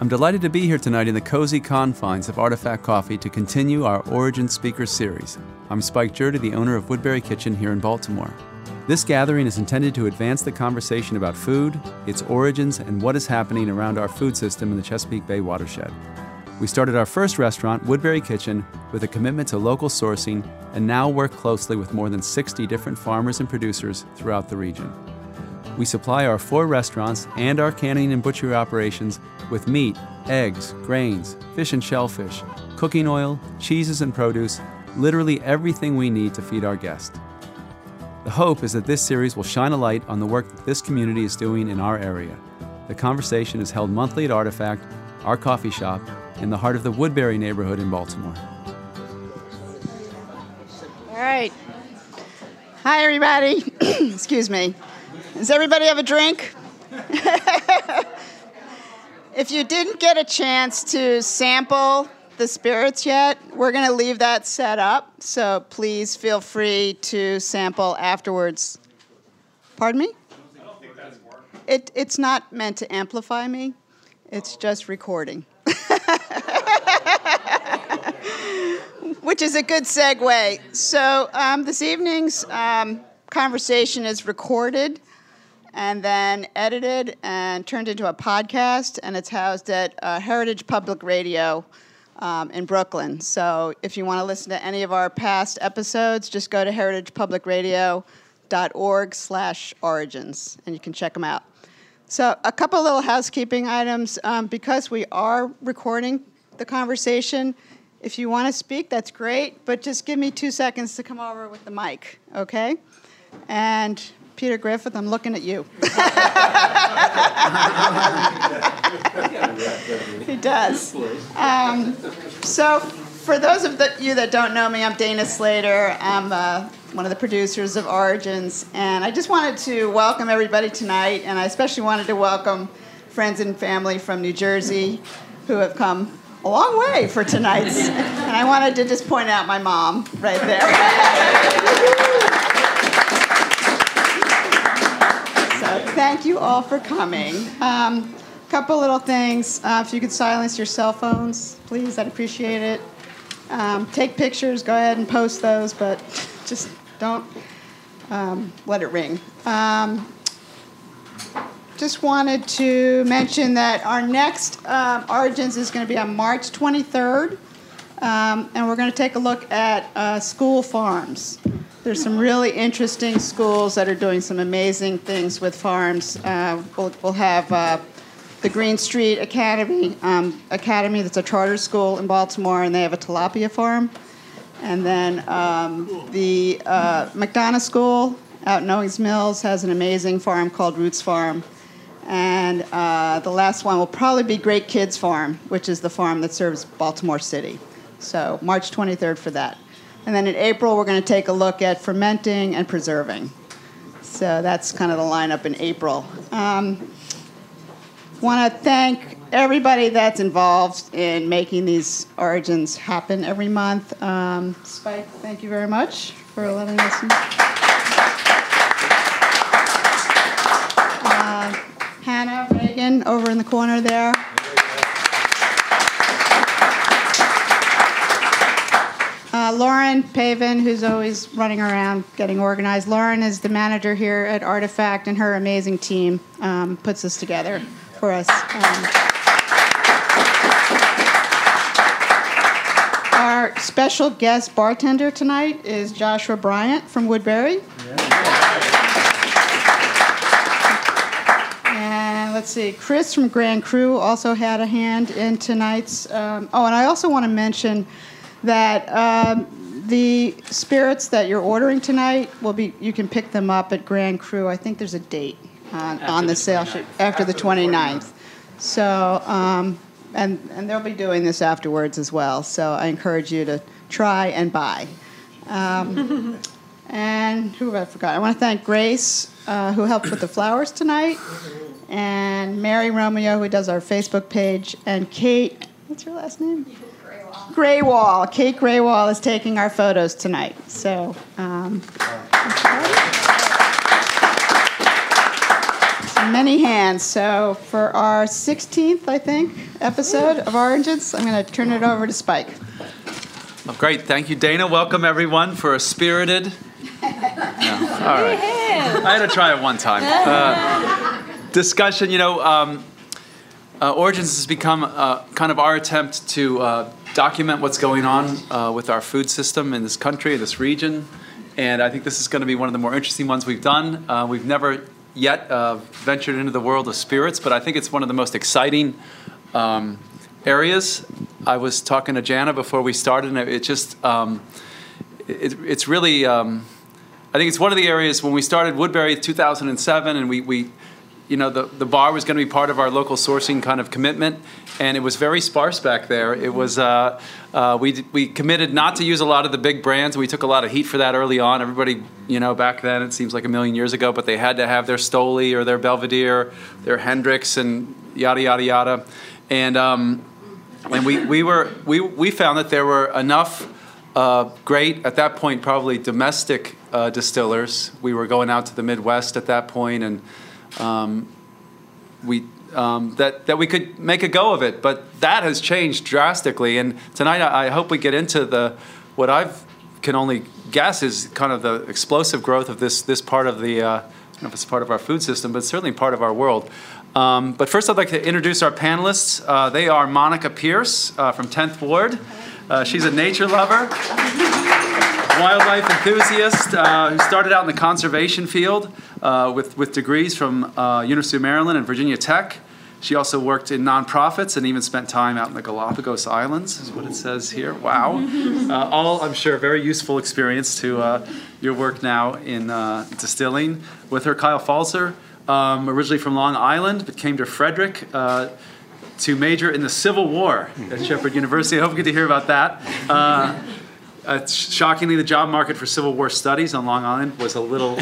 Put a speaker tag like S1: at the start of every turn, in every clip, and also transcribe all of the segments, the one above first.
S1: I'm delighted to be here tonight in the cozy confines of Artifact Coffee to continue our Origin Speaker Series. I'm Spike Jurda, the owner of Woodbury Kitchen here in Baltimore. This gathering is intended to advance the conversation about food, its origins, and what is happening around our food system in the Chesapeake Bay watershed. We started our first restaurant, Woodbury Kitchen, with a commitment to local sourcing and now work closely with more than 60 different farmers and producers throughout the region. We supply our 4 restaurants and our canning and butchery operations with meat, eggs, grains, fish and shellfish, cooking oil, cheeses and produce, literally everything we need to feed our guests. The hope is that this series will shine a light on the work that this community is doing in our area. The conversation is held monthly at Artifact, our coffee shop, in the heart of the Woodbury neighborhood in Baltimore.
S2: All right. Hi, everybody. Excuse me. Does everybody have a drink? If you didn't get a chance to sample the spirits yet, we're going to leave that set up, so please feel free to sample afterwards. Pardon me? I don't think that's working. It's not meant to amplify me. It's just recording. Which is a good segue. So this evening's conversation is recorded and then edited and turned into a podcast, and it's housed at Heritage Public Radio in Brooklyn. So if you want to listen to any of our past episodes, just go to heritagepublicradio.org/origins, and you can check them out. So a couple little housekeeping items. Because we are recording the conversation, if you want to speak, that's great, but just give me 2 seconds to come over with the mic, okay? And Peter Griffith, I'm looking at you. He does. So for those of you that don't know me, I'm Dana Slater. I'm one of the producers of Origins, and I just wanted to welcome everybody tonight, and I especially wanted to welcome friends and family from New Jersey who have come a long way for tonight's, and I wanted to just point out my mom right there. So thank you all for coming. Couple little things. If you could silence your cell phones, please, I'd appreciate it. Take pictures, go ahead and post those, but just don't let it ring. Just wanted to mention that our next Origins is going to be on March 23rd, and we're going to take a look at school farms. There's some really interesting schools that are doing some amazing things with farms. We'll have the Green Street Academy that's a charter school in Baltimore, and they have a tilapia farm. And then the McDonough School out in Owings Mills has an amazing farm called Roots Farm. And the last one will probably be Great Kids Farm, which is the farm that serves Baltimore City. So March 23rd for that. And then in April, we're going to take a look at fermenting and preserving. So that's kind of the lineup in April. Want to thank everybody that's involved in making these Origins happen every month. Spike, thank you very much for letting us know. Hannah, Reagan, over in the corner there. Lauren Pavin, who's always running around getting organized. Lauren is the manager here at Artifact, and her amazing team puts this together for us. Our special guest bartender tonight is Joshua Bryant from Woodbury. And let's see, Chris from Grand Cru also had a hand in tonight's. And I also want to mention that the spirits that you're ordering tonight you can pick them up at Grand Cru. I think there's a date on the sale sheet after the 29th. So, and they'll be doing this afterwards as well. So I encourage you to try and buy. And who have I forgot? I want to thank Grace, who helped with the flowers tonight, and Mary Romeo, who does our Facebook page, and Kate, what's your last name? Graywall. Kate Graywall is taking our photos tonight. So many hands. So for our 16th, I think, episode of Origins, I'm going to turn it over to Spike.
S1: Well, great. Thank you, Dana. Welcome, everyone, for a spirited... No. All right. I had to try it one time. Discussion, Origins has become kind of our attempt to document what's going on with our food system in this country, in this region. And I think this is going to be one of the more interesting ones we've done. We've never yet ventured into the world of spirits, but I think it's one of the most exciting areas. I was talking to Jana before we started, and it just, it's really, I think it's one of the areas when we started Woodbury in 2007, and we the bar was going to be part of our local sourcing kind of commitment, and it was very sparse back there. It was we committed not to use a lot of the big brands. We took a lot of heat for that early on. Everybody, back then, it seems like a million years ago, but they had to have their Stoli or their Belvedere, their Hendricks, and yada yada yada. And we found that there were enough great, at that point, probably domestic distillers. We were going out to the Midwest at that point, and that we could make a go of it, but that has changed drastically. And tonight, I hope we get into what I can only guess is kind of the explosive growth of this part of the. I don't know if it's part of our food system, but it's certainly part of our world. But first, I'd like to introduce our panelists. They are Monica Pierce from 10th Ward. She's a nature lover, wildlife enthusiast who started out in the conservation field with degrees from University of Maryland and Virginia Tech. She also worked in nonprofits and even spent time out in the Galapagos Islands, is what it says here. Wow. All, I'm sure, very useful experience to your work now in distilling. With her, Kyle Falzer, originally from Long Island, but came to Frederick to major in the Civil War at Shepherd University. I hope we get to hear about that. Shockingly, the job market for Civil War studies on Long Island was a little...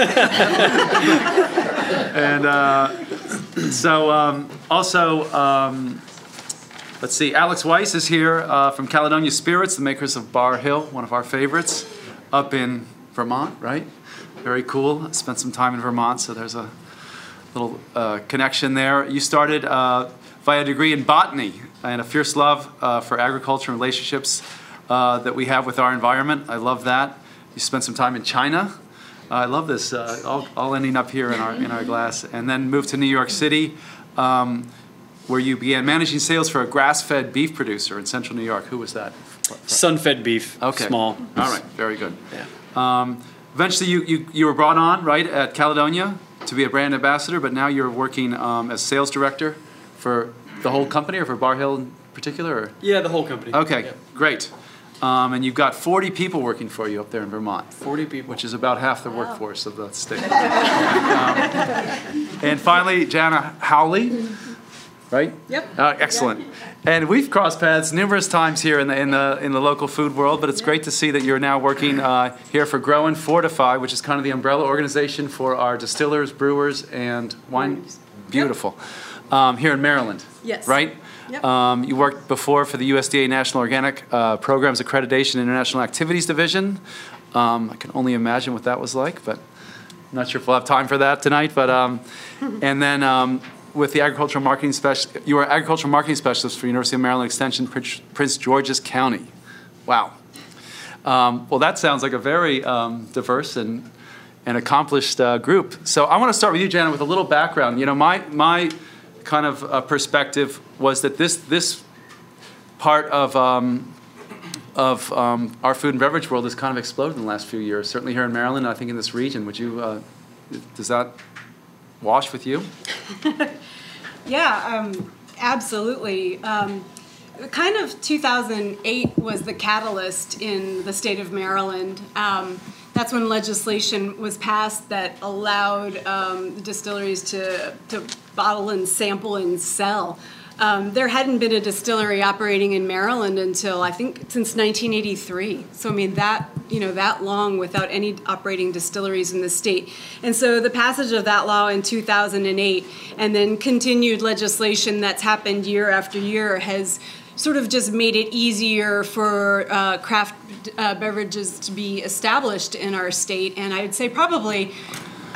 S1: let's see, Alex Weiss is here from Caledonia Spirits, the makers of Bar Hill, one of our favorites, up in Vermont, right? Very cool. Spent some time in Vermont, so there's a little connection there. You started via a degree in botany and a fierce love for agriculture and relationships that we have with our environment. I love that. You spent some time in China. I love this, all ending up here in our glass. And then moved to New York City, where you began managing sales for a grass-fed beef producer in central New York. Who was that?
S3: Sun-fed beef,
S1: okay.
S3: Small.
S1: All right, very good.
S3: Yeah.
S1: Eventually, you were brought on, right, at Caledonia to be a brand ambassador, but now you're working as sales director for the whole company, or for Bar Hill in particular? Or?
S3: Yeah, the whole company.
S1: Okay,
S3: yeah.
S1: Great. And you've got 40 people working for you up there in Vermont.
S3: 40 people.
S1: Which is about half the workforce of the state. And finally, Jana Howley, right?
S4: Yep.
S1: Excellent. And we've crossed paths numerous times here in the local food world, but it's great to see that you're now working here for Grow and Fortify, which is kind of the umbrella organization for our distillers, brewers, and wine. Beautiful. Here in Maryland.
S4: Yes.
S1: Right?
S4: Yep.
S1: You worked before for the USDA National Organic Programs Accreditation International Activities Division. I can only imagine what that was like, but I'm not sure if we'll have time for that tonight. But and then with the agricultural marketing specialist, you were agricultural marketing specialist for University of Maryland Extension, Prince George's County. Wow. Well, that sounds like a very diverse and accomplished group. So I want to start with you, Jana, with a little background. My kind of perspective was that this part of our food and beverage world has kind of exploded in the last few years. Certainly here in Maryland, I think in this region. Would you? Does that wash with you?
S4: Yeah, absolutely. Kind of 2008 was the catalyst in the state of Maryland. That's when legislation was passed that allowed distilleries to bottle and sample and sell. There hadn't been a distillery operating in Maryland until I think since 1983. So I mean that long without any operating distilleries in the state. And so the passage of that law in 2008 and then continued legislation that's happened year after year has sort of just made it easier for craft beverages to be established in our state. And I would say probably,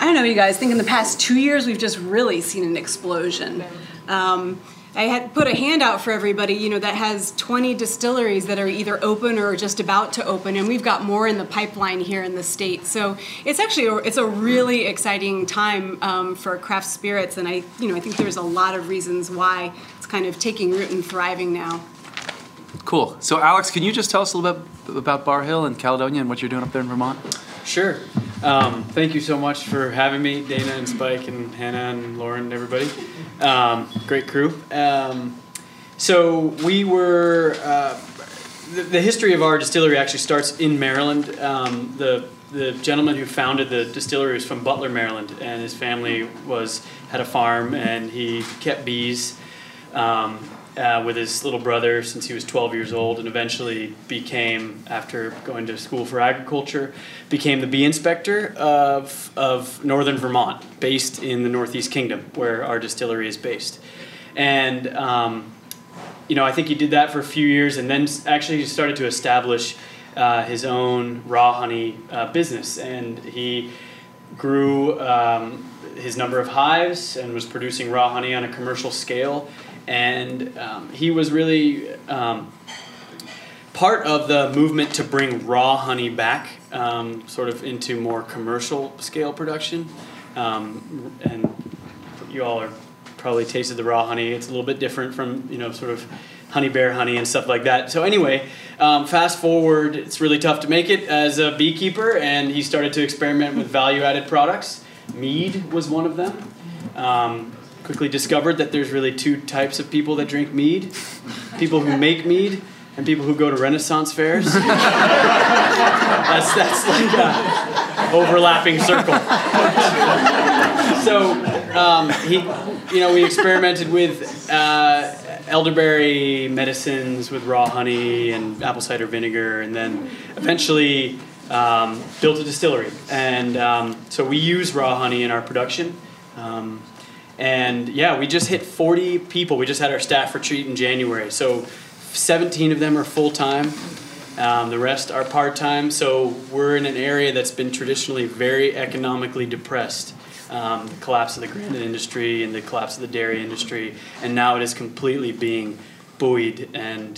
S4: I don't know, you guys, I think in the past 2 years we've just really seen an explosion. I had put a handout for everybody, you know, that has 20 distilleries that are either open or just about to open, and we've got more in the pipeline here in the state. So it's actually it's a really exciting time for craft spirits, and I think there's a lot of reasons why it's kind of taking root and thriving now.
S1: Cool. So Alex, can you just tell us a little bit about Bar Hill and Caledonia and what you're doing up there in Vermont?
S3: Sure. Thank you so much for having me, Dana and Spike and Hannah and Lauren and everybody. Great crew. So we were, the history of our distillery actually starts in Maryland. The gentleman who founded the distillery was from Butler, Maryland, and his family had a farm, and he kept bees with his little brother since he was 12 years old, and eventually became, after going to school for agriculture, became the bee inspector of northern Vermont, based in the Northeast Kingdom, where our distillery is based. And I think he did that for a few years, and then actually he started to establish his own raw honey business, and he grew his number of hives and was producing raw honey on a commercial scale. And he was really part of the movement to bring raw honey back sort of into more commercial scale production. And you all are probably tasted the raw honey. It's a little bit different from, sort of honey bear honey and stuff like that. So anyway, fast forward, it's really tough to make it as a beekeeper, and he started to experiment with value-added products. Mead was one of them. Quickly discovered that there's really two types of people that drink mead: people who make mead and people who go to Renaissance fairs. that's like an overlapping circle. So we experimented with elderberry medicines with raw honey and apple cider vinegar, and then eventually built a distillery. And so we use raw honey in our production. And we just hit 40 people. We just had our staff retreat in January. So 17 of them are full-time. The rest are part-time. So we're in an area that's been traditionally very economically depressed. The collapse of the granite industry and the collapse of the dairy industry. And now it is completely being buoyed and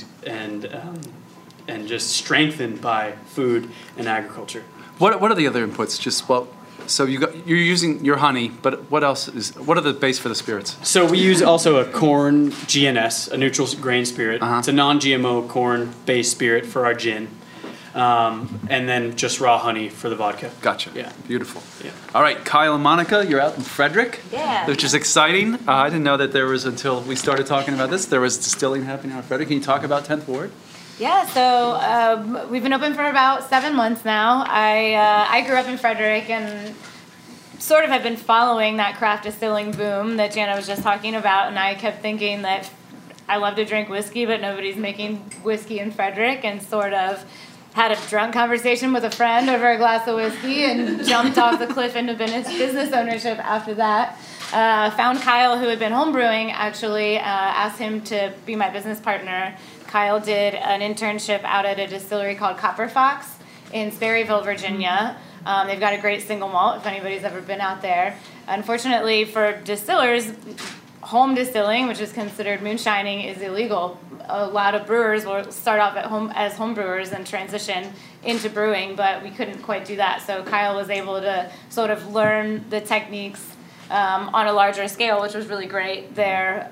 S3: just strengthened by food and agriculture.
S1: What are the other inputs? So you're using your honey, but what are the base for the spirits?
S3: So we use also a corn GNS, a neutral grain spirit. Uh-huh. It's a non-GMO corn-based spirit for our gin. And then just raw honey for the vodka.
S1: Gotcha.
S3: Yeah.
S1: Beautiful.
S3: Yeah.
S1: All right, Kyle and Monica, you're out in Frederick.
S5: Yeah.
S1: Which is exciting. I didn't know that there was, until we started talking about this, there was distilling happening out in Frederick. Can you talk about 10th Ward?
S5: Yeah, so we've been open for about 7 months now. I grew up in Frederick and sort of have been following that craft distilling boom that Jana was just talking about, and I kept thinking that I love to drink whiskey, but nobody's making whiskey in Frederick, and sort of had a drunk conversation with a friend over a glass of whiskey and jumped off the cliff into business ownership after that. Found Kyle, who had been homebrewing, actually, asked him to be my business partner. Kyle did an internship out at a distillery called Copper Fox in Sperryville, Virginia. They've got a great single malt, if anybody's ever been out there. Unfortunately for distillers, home distilling, which is considered moonshining, is illegal. A lot of brewers will start off at home as home brewers and transition into brewing, but we couldn't quite do that. So Kyle was able to sort of learn the techniques on a larger scale, which was really great there.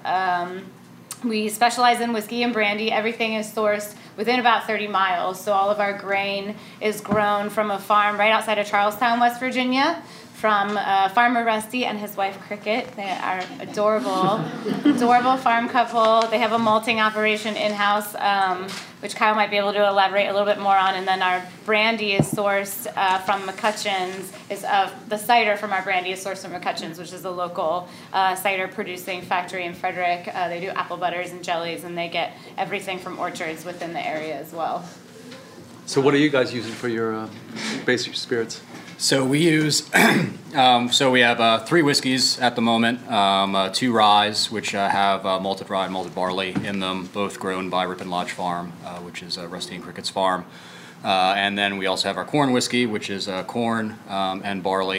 S5: We specialize in whiskey and brandy. Everything is sourced within about 30 miles. So all of our grain is grown from a farm right outside of Charlestown, West Virginia, from Farmer Rusty and his wife Cricket. They are adorable, adorable farm couple. They have a malting operation in-house, which Kyle might be able to elaborate a little bit more on. And then our brandy is sourced from McCutcheon's. The cider from our brandy is sourced from McCutcheon's, which is a local cider producing factory in Frederick. They do apple butters and jellies, and they get everything from orchards within the area as well.
S1: So what are you guys using for your basic spirits?
S6: So we use, we have 3 whiskeys at the moment, 2 ryes, which have malted rye and malted barley in them, both grown by Ripon Lodge Farm, which is Rusty and Cricket's farm. And then we also have our corn whiskey, which is corn and barley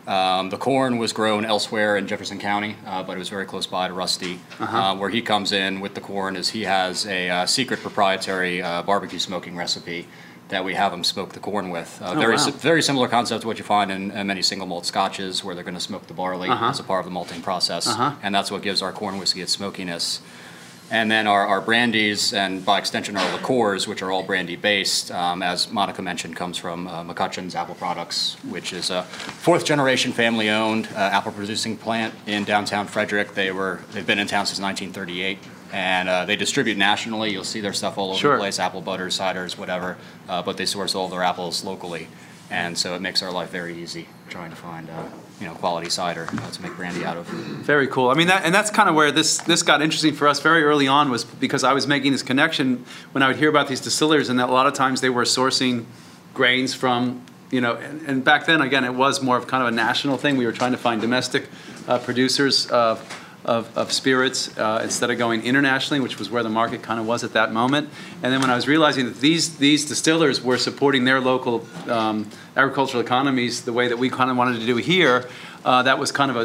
S6: The corn was grown elsewhere in Jefferson County, but it was very close by to Rusty. Where he comes in with the corn is he has a secret proprietary barbecue smoking recipe that we have him smoke the corn with. Very similar concept to what you find in many single malt scotches, where they're going to smoke the barley as a part of the malting process, and that's what gives our corn whiskey its smokiness. And then our brandies, and by extension our liqueurs, which are all brandy based, as Monica mentioned, comes from McCutcheon's Apple Products, which is a fourth generation family owned apple producing plant in downtown Frederick. They've been in town since 1938. And they distribute nationally. You'll see their stuff all over the place, apple butters, ciders, whatever. But they source all their apples locally. And so it makes our life very easy trying to find quality cider to make brandy out of.
S1: Very cool. I mean, that's kind of where this got interesting for us very early on, was because I was making this connection when I would hear about these distillers, and that a lot of times they were sourcing grains from, and back then, again, it was more of kind of a national thing. We were trying to find domestic producers of spirits instead of going internationally, which was where the market kind of was at that moment. And then when I was realizing that these distillers were supporting their local agricultural economies the way that we kind of wanted to do here, that was kind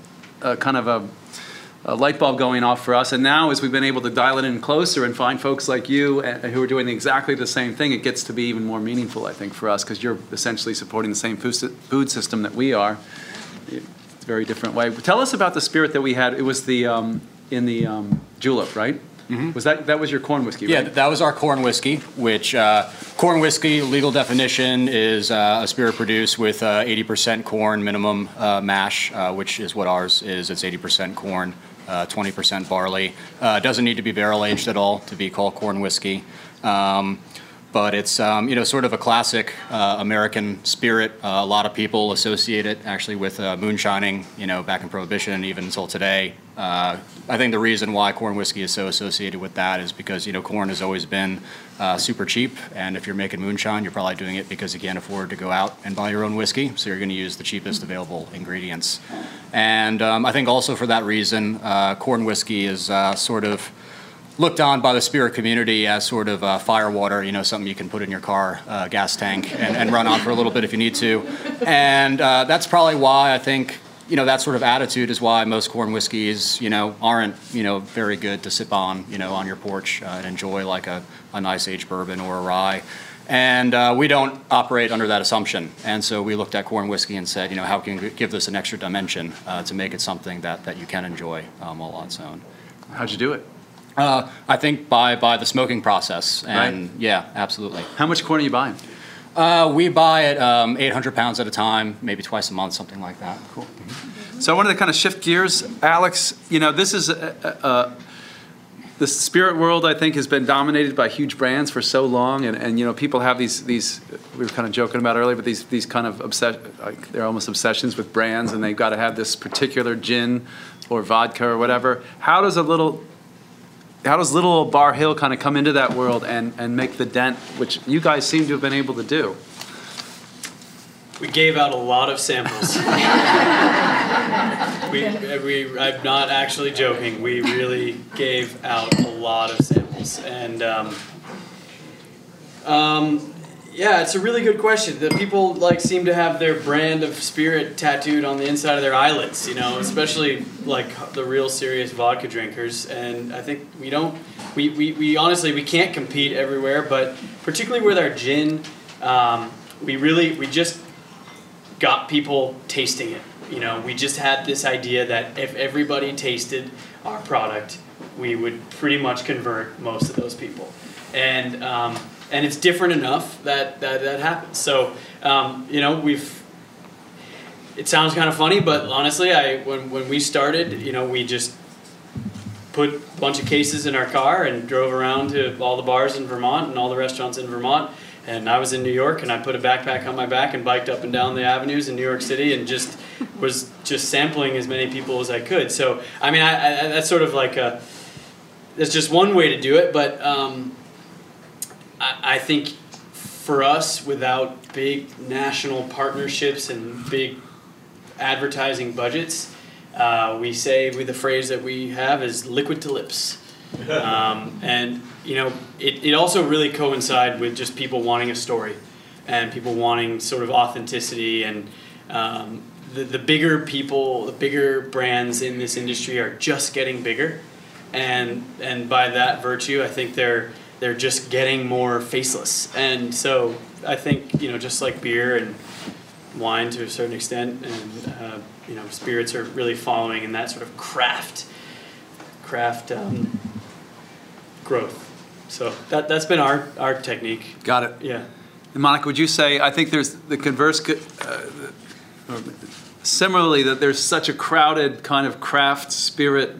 S1: of a light bulb going off for us. And now, as we've been able to dial it in closer and find folks like you who are doing exactly the same thing, it gets to be even more meaningful, I think, for us, because you're essentially supporting the same food system that we are. It's a very different way. Tell us about the spirit that we had. It was the in the julep, right? Mm-hmm. Was that was your corn whiskey? Right?
S6: Yeah, that was our corn whiskey. Which corn whiskey, legal definition, is a spirit produced with 80% corn minimum mash, which is what ours is. It's 80% corn, 20% barley. Doesn't need to be barrel aged at all to be called corn whiskey. But it's sort of a classic American spirit. A lot of people associate it actually with moonshining, back in Prohibition and even until today. I think the reason why corn whiskey is so associated with that is because corn has always been super cheap, and if you're making moonshine, you're probably doing it because you can't afford to go out and buy your own whiskey, so you're going to use the cheapest available ingredients. And I think also for that reason, corn whiskey is sort of looked on by the spirit community as sort of fire water, something you can put in your car gas tank and run on for a little bit if you need to. And that's probably why I think, that sort of attitude is why most corn whiskeys, aren't, very good to sip on, on your porch and enjoy like a nice aged bourbon or a rye. And we don't operate under that assumption. And so we looked at corn whiskey and said, how can we give this an extra dimension to make it something that you can enjoy all on its own.
S1: How'd you do it?
S6: I think by the smoking process, and
S1: right.
S6: Yeah, absolutely.
S1: How much corn are you buying?
S6: We buy it 800 pounds at a time, maybe twice a month, something like that.
S1: Cool. Mm-hmm. So I wanted to kind of shift gears, Alex. This is the spirit world, I think, has been dominated by huge brands for so long, and people have these we were kind of joking about earlier, but these kind of they're almost obsessions with brands, and they've got to have this particular gin or vodka or whatever. How does little old Bar Hill kind of come into that world and make the dent, which you guys seem to have been able to do?
S3: We gave out a lot of samples. I'm not actually joking. We really gave out a lot of samples. And yeah, it's a really good question. The people seem to have their brand of spirit tattooed on the inside of their eyelids, especially the real serious vodka drinkers. And I think we honestly, we can't compete everywhere, but particularly with our gin, we just got people tasting it. We just had this idea that if everybody tasted our product, we would pretty much convert most of those people. And it's different enough that happens. So, it sounds kind of funny, but honestly, when we started, we just put a bunch of cases in our car and drove around to all the bars in Vermont and all the restaurants in Vermont. And I was in New York, and I put a backpack on my back and biked up and down the avenues in New York City and was sampling as many people as I could. So, I mean, I that's sort of that's just one way to do it, but I think for us, without big national partnerships and big advertising budgets, we say the phrase that we have is liquid to lips. And it also really coincides with just people wanting a story and people wanting sort of authenticity and the bigger people, the bigger brands in this industry are just getting bigger, and by that virtue, I think they're just getting more faceless. And so I think, just like beer and wine to a certain extent, and spirits are really following in that sort of craft growth. So that's been our technique.
S1: Got it.
S3: Yeah.
S1: And Monica, would you say, I think there's the converse, similarly, that there's such a crowded kind of craft spirit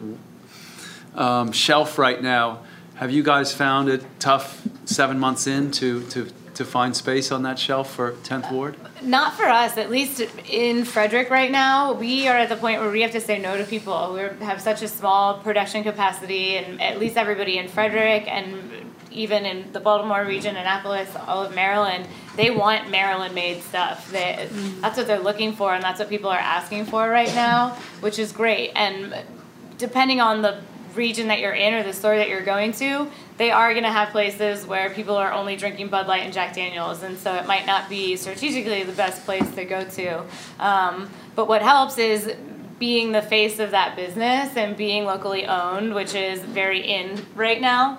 S1: shelf right now. Have you guys found it tough 7 months in to find space on that shelf for 10th Ward?
S5: Not for us, at least in Frederick right now. We are at the point where we have to say no to people. We have such a small production capacity, and at least everybody in Frederick and even in the Baltimore region, Annapolis, all of Maryland, they want Maryland-made stuff. That's what they're looking for, and that's what people are asking for right now, which is great. And depending on the region that you're in or the store that you're going to, they are going to have places where people are only drinking Bud Light and Jack Daniels, and so it might not be strategically the best place to go to. But what helps is being the face of that business and being locally owned, which is very in right now.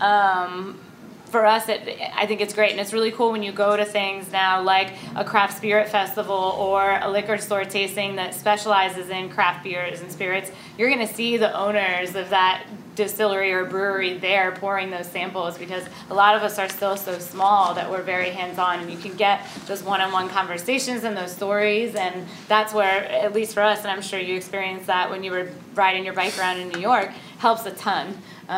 S5: For us, I think it's great, and it's really cool when you go to things now like a craft spirit festival or a liquor store tasting that specializes in craft beers and spirits. You're going to see the owners of that distillery or brewery there pouring those samples, because a lot of us are still so small that we're very hands-on, and you can get those one-on-one conversations and those stories, and that's where, at least for us, and I'm sure you experienced that when you were riding your bike around in New York, helps a ton.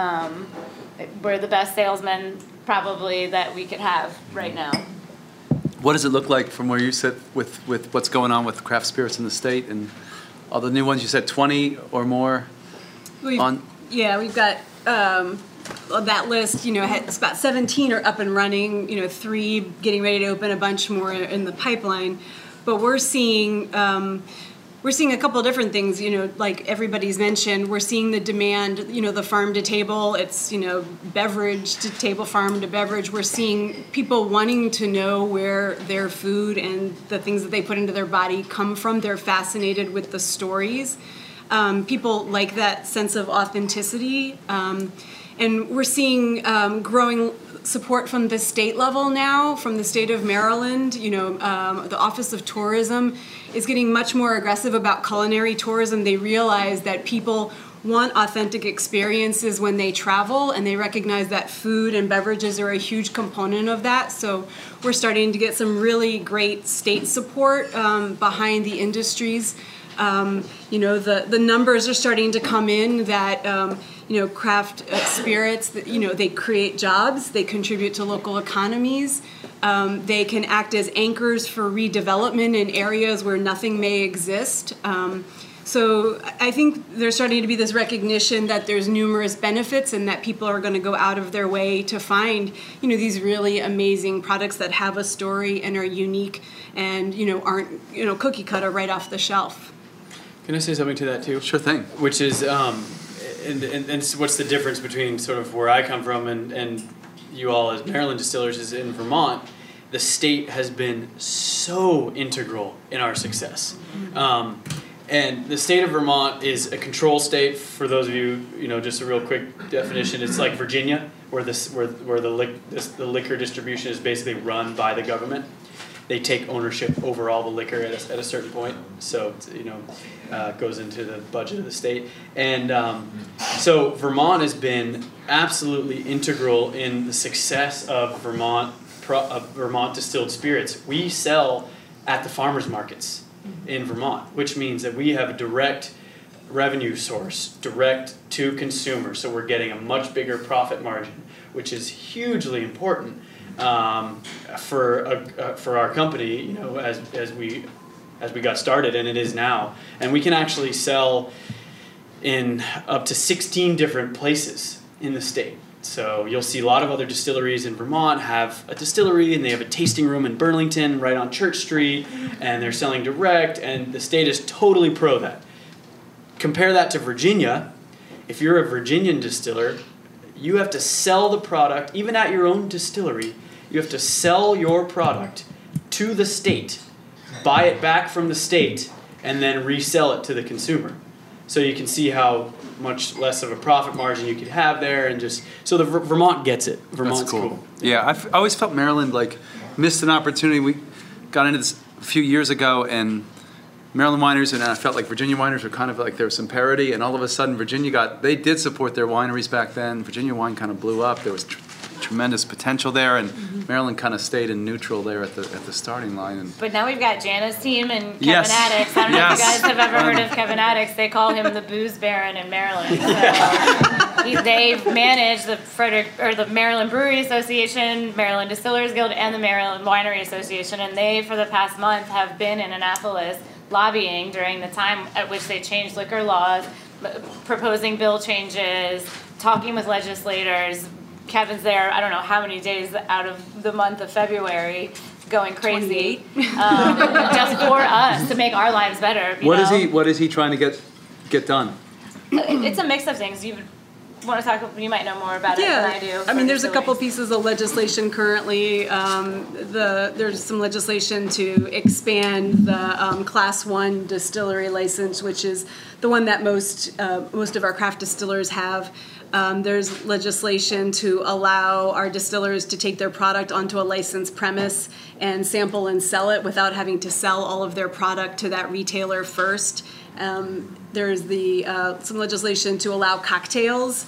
S5: We're the best salesmen probably that we could have right now.
S1: What does it look like from where you sit with what's going on with craft spirits in the state and all the new ones? You said 20 or more
S4: We've got that list, it's about 17 are up and running, 3 getting ready to open, a bunch more in the pipeline. But we're seeing a couple of different things, like everybody's mentioned. We're seeing the demand, the farm to table. It's, beverage to table, farm to beverage. We're seeing people wanting to know where their food and the things that they put into their body come from. They're fascinated with the stories. People like that sense of authenticity. And we're seeing growing support from the state level now, from the state of Maryland. The Office of Tourism is getting much more aggressive about culinary tourism. They realize that people want authentic experiences when they travel, and they recognize that food and beverages are a huge component of that. So we're starting to get some really great state support behind the industries. The numbers are starting to come in that craft spirits, they create jobs, they contribute to local economies, they can act as anchors for redevelopment in areas where nothing may exist. So I think there's starting to be this recognition that there's numerous benefits, and that people are going to go out of their way to find, these really amazing products that have a story and are unique and, aren't, cookie cutter right off the shelf.
S3: Can I say something to that too?
S1: Sure thing.
S3: Which is, and what's the difference between sort of where I come from and you all as Maryland distillers is in Vermont. The state has been so integral in our success. And the state of Vermont is a control state. For those of you, just a real quick definition, it's like Virginia, where the liquor distribution is basically run by the government. They take ownership over all the liquor at a certain point, so it goes into the budget of the state. And so Vermont has been absolutely integral in the success of Vermont distilled spirits. We sell at the farmers markets in Vermont, which means that we have a direct revenue source, direct to consumer. So we're getting a much bigger profit margin, which is hugely important for our company, as we got started, and it is now. And we can actually sell in up to 16 different places in the state. So you'll see a lot of other distilleries in Vermont have a distillery, and they have a tasting room in Burlington right on Church Street, and they're selling direct, and the state is totally pro that. Compare that to Virginia. If you're a Virginian distiller, you have to sell the product, even at your own distillery, you have to sell your product to the state, buy it back from the state, and then resell it to the consumer. So you can see how much less of a profit margin you could have there, and just so the Vermont gets it. Vermont's
S1: That's cool.
S3: cool.
S1: Yeah, I always felt Maryland like missed an opportunity. We got into this a few years ago, and Maryland wineries, and I felt like Virginia wineries were kind of like there was some parity, and all of a sudden they did support their wineries back then. Virginia wine kind of blew up. There was tremendous potential there, and Maryland kind of stayed in neutral there at the starting line. And
S5: But now we've got Jana's team and Kevin
S1: Yes.
S5: Addicks. I don't know if you
S1: Yes.
S5: guys have ever heard of Kevin Addicks. They call him the booze baron in Maryland. So they've managed the Maryland Brewery Association, Maryland Distillers Guild, and the Maryland Winery Association, and they, for the past month, have been in Annapolis lobbying during the time at which they changed liquor laws, proposing bill changes, talking with legislators. Kevin's there, I don't know how many days out of the month of February, going crazy, just for us to make our lives better.
S1: what is he trying to get done?
S5: It's a mix of things. You want to talk? You might know more about it than I do.
S4: I mean, there's a couple
S5: distilleries.
S4: pieces of legislation currently. There's some legislation to expand the Class 1 distillery license, which is the one that most of our craft distillers have. There's legislation to allow our distillers to take their product onto a licensed premise and sample and sell it without having to sell all of their product to that retailer first. There's some legislation to allow cocktails.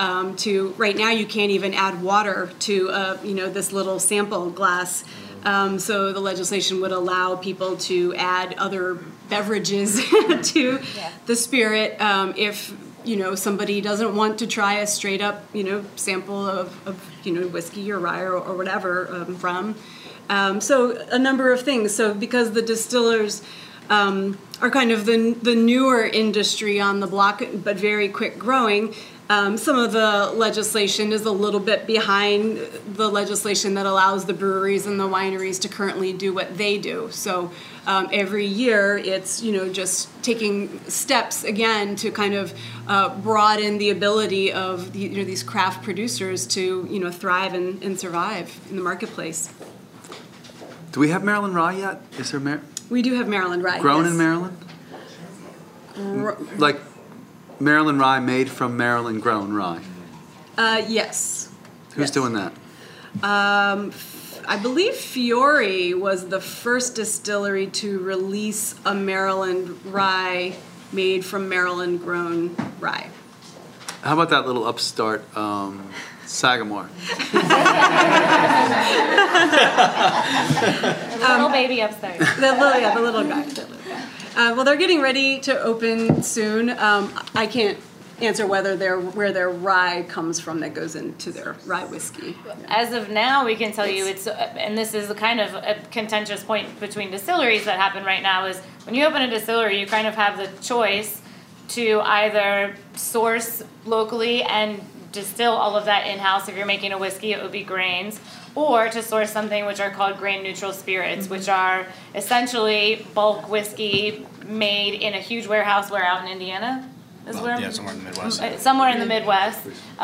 S4: Right now you can't even add water to this little sample glass. So the legislation would allow people to add other beverages to the spirit if somebody doesn't want to try a straight up sample of whiskey or rye or whatever rum. So a number of things. So because the distillers are kind of the newer industry on the block, but very quick growing. Some of the legislation is a little bit behind the legislation that allows the breweries and the wineries to currently do what they do. So every year it's just taking steps again to kind of broaden the ability of these craft producers to thrive and survive in the marketplace.
S1: Do we have Maryland rye yet? Is there
S4: We do have Maryland rye.
S1: grown
S4: yes.
S1: in Maryland? Like Maryland rye made from Maryland grown rye.
S4: Yes.
S1: Who's
S4: Yes.
S1: doing that?
S4: I believe Fiore was the first distillery to release a Maryland rye made from Maryland grown rye.
S1: How about that little upstart Sagamore?
S5: Little baby upstairs.
S4: The little guy. Well, they're getting ready to open soon. I can't answer where their rye comes from that goes into their rye whiskey.
S5: As of now, we can tell you it's, and this is a kind of a contentious point between distilleries that happen right now, is when you open a distillery, you kind of have the choice to either source locally and distill all of that in-house. If you're making a whiskey, it would be grains, or to source something which are called grain-neutral spirits, which are essentially bulk whiskey made in a huge warehouse. Where out in Indiana?
S6: Somewhere in the Midwest.
S5: Somewhere in the Midwest,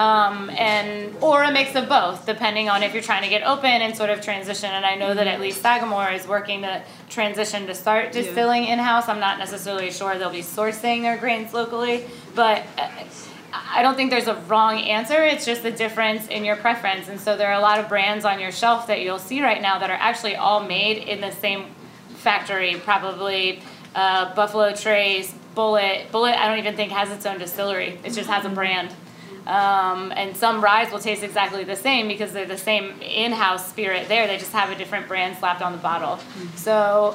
S5: or a mix of both, depending on if you're trying to get open and sort of transition. And I know that at least Sagamore is working to transition to start distilling in-house. I'm not necessarily sure they'll be sourcing their grains locally, but I don't think there's a wrong answer. It's just a difference in your preference. And so there are a lot of brands on your shelf that you'll see right now that are actually all made in the same factory, probably Buffalo Trace, Bullet, I don't even think has its own distillery. It just has a brand. And some ryes will taste exactly the same because they're the same in-house spirit there. They just have a different brand slapped on the bottle. So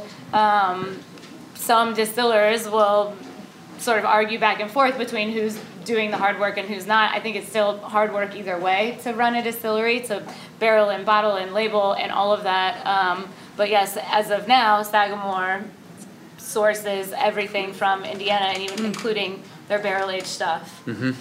S5: some distillers will sort of argue back and forth between who's doing the hard work and who's not. I think it's still hard work either way to run a distillery, to barrel and bottle and label and all of that. But yes, as of now, Sagamore sources everything from Indiana, and even including their barrel-aged stuff.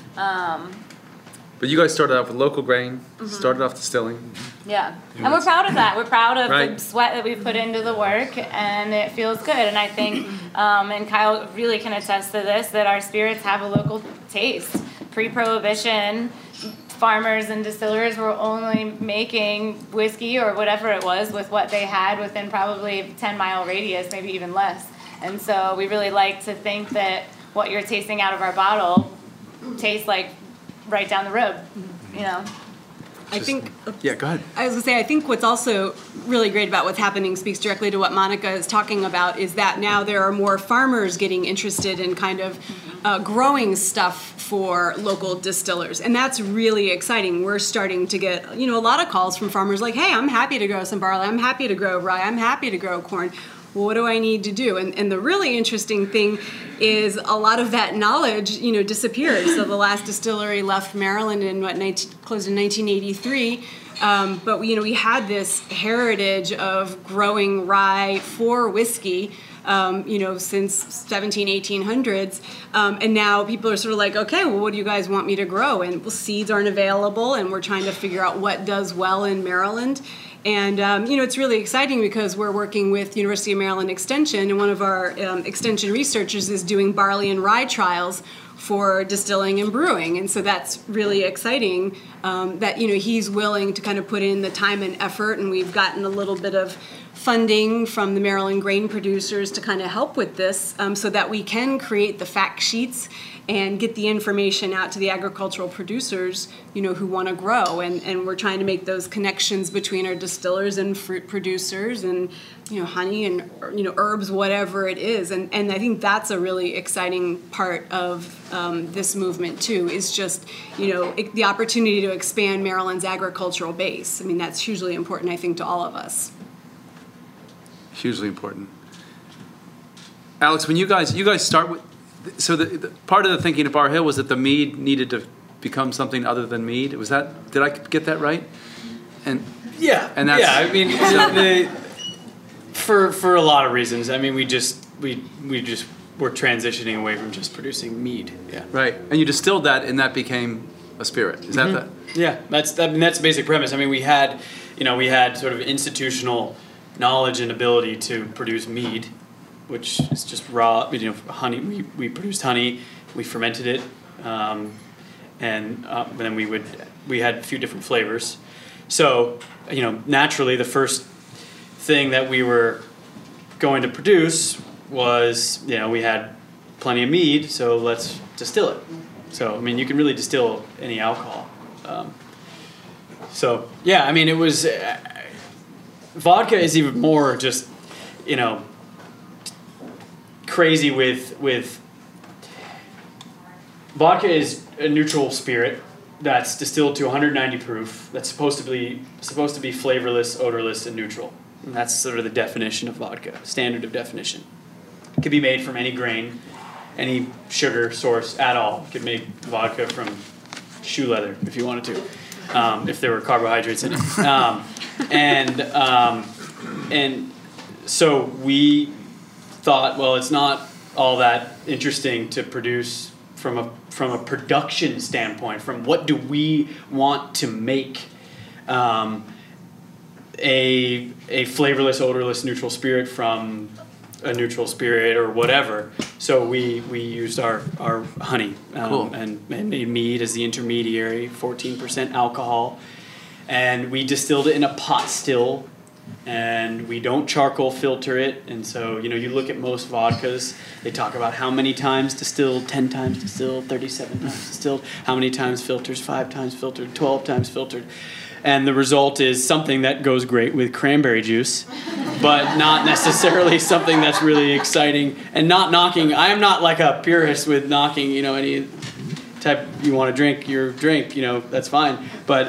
S1: But you guys started off with local grain, started off distilling.
S5: Yeah, and we're proud of that. We're proud of
S1: Right.
S5: the sweat that we've put into the work, and it feels good. And I think, and Kyle really can attest to this, that our spirits have a local taste. Pre-Prohibition, farmers and distillers were only making whiskey or whatever it was with what they had within probably a 10-mile radius, maybe even less. And so we really like to think that what you're tasting out of our bottle tastes like right down the road, you know.
S4: I think.
S1: Yeah, go ahead.
S4: I was going to say, I think what's also really great about what's happening speaks directly to what Monica is talking about, is that now there are more farmers getting interested in kind of growing stuff for local distillers. And that's really exciting. We're starting to get, a lot of calls from farmers like, hey, I'm happy to grow some barley, I'm happy to grow rye, I'm happy to grow corn. Well, what do I need to do? And the really interesting thing is a lot of that knowledge, disappeared. So the last distillery left Maryland in closed in 1983. But we had this heritage of growing rye for whiskey, since 1800s. And now people are sort of like, okay, well, what do you guys want me to grow? And seeds aren't available, and we're trying to figure out what does well in Maryland. And, it's really exciting because we're working with University of Maryland Extension, and one of our extension researchers is doing barley and rye trials for distilling and brewing. And so that's really exciting that, he's willing to kind of put in the time and effort, and we've gotten a little bit of funding from the Maryland grain producers to kind of help with this so that we can create the fact sheets and get the information out to the agricultural producers, who want to grow. And we're trying to make those connections between our distillers and fruit producers and, honey and, herbs, whatever it is. And I think that's a really exciting part of this movement, too, is just, the opportunity to expand Maryland's agricultural base. I mean, that's hugely important, I think, to all of us.
S1: Hugely important. Alex, when you guys start with, so the part of the thinking of Bar Hill was that the mead needed to become something other than mead. Was that, did I get that right? And
S3: yeah,
S1: and that's,
S3: I mean, for a lot of reasons. I mean, we were transitioning away from just producing mead. Yeah,
S1: right. And you distilled that, and that became a spirit. Is that the?
S3: Yeah, that's the basic premise. I mean, we had sort of institutional knowledge and ability to produce mead, which is just raw, honey. We produced honey, we fermented it, and then we had a few different flavors. So, naturally, the first thing that we were going to produce was, we had plenty of mead, so let's distill it. So, I mean, you can really distill any alcohol. So, yeah, I mean, it was vodka is even more just, crazy with vodka is a neutral spirit that's distilled to 190 proof. That's supposed to be flavorless, odorless, and neutral. And that's sort of the definition of vodka, standard of definition. It could be made from any grain, any sugar source at all. You could make vodka from shoe leather if you wanted to, if there were carbohydrates in it. And so we thought, well, it's not all that interesting to produce from a production standpoint. From what do we want to make a flavorless, odorless, neutral spirit from a neutral spirit or whatever. So we used our honey
S1: Cool.
S3: and made mead as the intermediary, 14% alcohol, and we distilled it in a pot still. And we don't charcoal filter it, and so you look at most vodkas, they talk about how many times distilled, 10 times distilled, 37 times distilled, how many times filters, 5 times filtered, 12 times filtered, and the result is something that goes great with cranberry juice, but not necessarily something that's really exciting. And not knocking, I am not like a purist with knocking, any type you want to drink, your drink, that's fine, but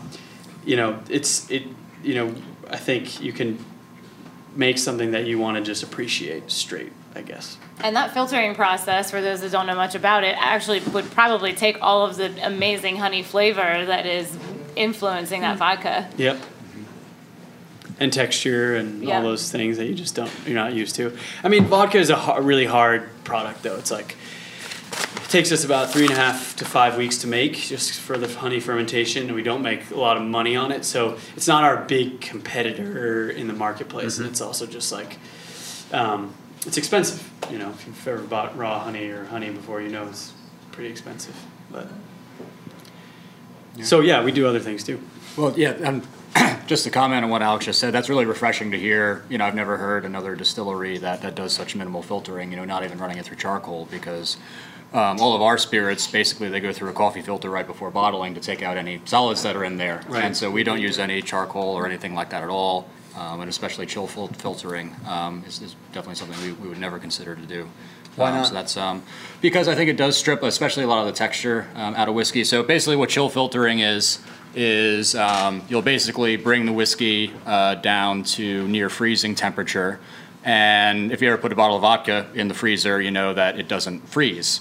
S3: I think you can make something that you want to just appreciate straight, I guess.
S5: And that filtering process, for those that don't know much about it, actually would probably take all of the amazing honey flavor that is influencing that vodka.
S3: Yep. And texture and
S5: Yeah.
S3: all those things that you're not used to. I mean, vodka is a really hard product, though. It's like, it takes us about 3.5 to 5 weeks to make, just for the honey fermentation, and we don't make a lot of money on it, so it's not our big competitor in the marketplace. And it's also just like, it's expensive. If you've ever bought raw honey or honey before, it's pretty expensive. But so yeah, we do other things too.
S6: Well, yeah, just to comment on what Alex just said, that's really refreshing to hear. I've never heard another distillery that does such minimal filtering, not even running it through charcoal, because all of our spirits, basically, they go through a coffee filter right before bottling to take out any solids that are in there.
S3: Right.
S6: And so we don't use any charcoal or anything like that at all, and especially chill filtering is definitely something we would never consider to do.
S3: Why not?
S6: So that's because I think it does strip, especially a lot of the texture out of whiskey. So basically what chill filtering is you'll basically bring the whiskey down to near freezing temperature. And if you ever put a bottle of vodka in the freezer, you know that it doesn't freeze.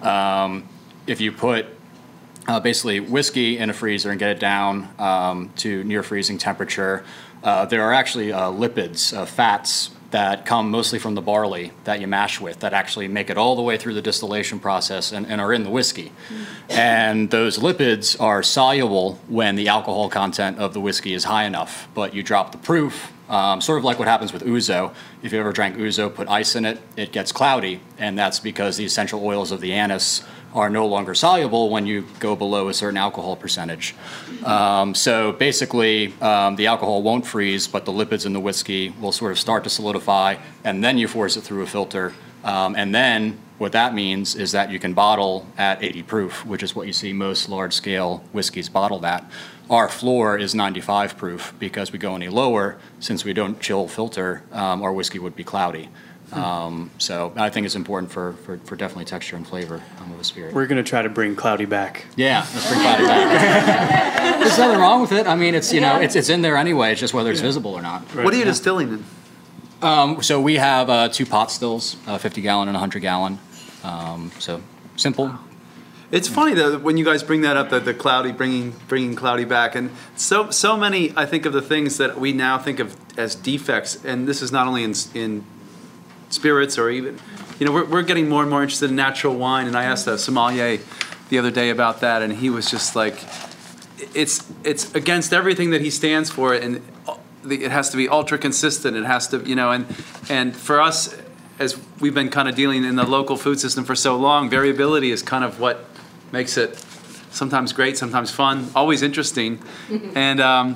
S6: If you put basically whiskey in a freezer and get it down to near freezing temperature, there are actually lipids, fats, that come mostly from the barley that you mash with that actually make it all the way through the distillation process and are in the whiskey. And those lipids are soluble when the alcohol content of the whiskey is high enough, but you drop the proof, sort of like what happens with ouzo. If you ever drank ouzo, put ice in it, it gets cloudy, and that's because the essential oils of the anise are no longer soluble when you go below a certain alcohol percentage. So basically, the alcohol won't freeze, but the lipids in the whiskey will sort of start to solidify, and then you force it through a filter. And then what that means is that you can bottle at 80 proof, which is what you see most large-scale whiskeys bottled at. Our floor is 95 proof because we go any lower, since we don't chill filter, our whiskey would be cloudy. So I think it's important for definitely texture and flavor of a spirit.
S3: We're going to try to bring cloudy back.
S6: Yeah, let's bring cloudy back. There's nothing wrong with it. I mean, it's it's in there anyway. It's just whether it's visible or not.
S1: What are you distilling in?
S6: So we have 2 pot stills, 50 gallon and 100 gallon. So simple.
S1: It's funny though when you guys bring that up, the cloudy, bringing cloudy back, and so many I think of the things that we now think of as defects, and this is not only in spirits or even, we're getting more and more interested in natural wine, and I asked a sommelier the other day about that, and he was just like, it's against everything that he stands for, and it has to be ultra consistent. It has to, and for us, as we've been kind of dealing in the local food system for so long, variability is kind of what makes it sometimes great, sometimes fun, always interesting, and I'm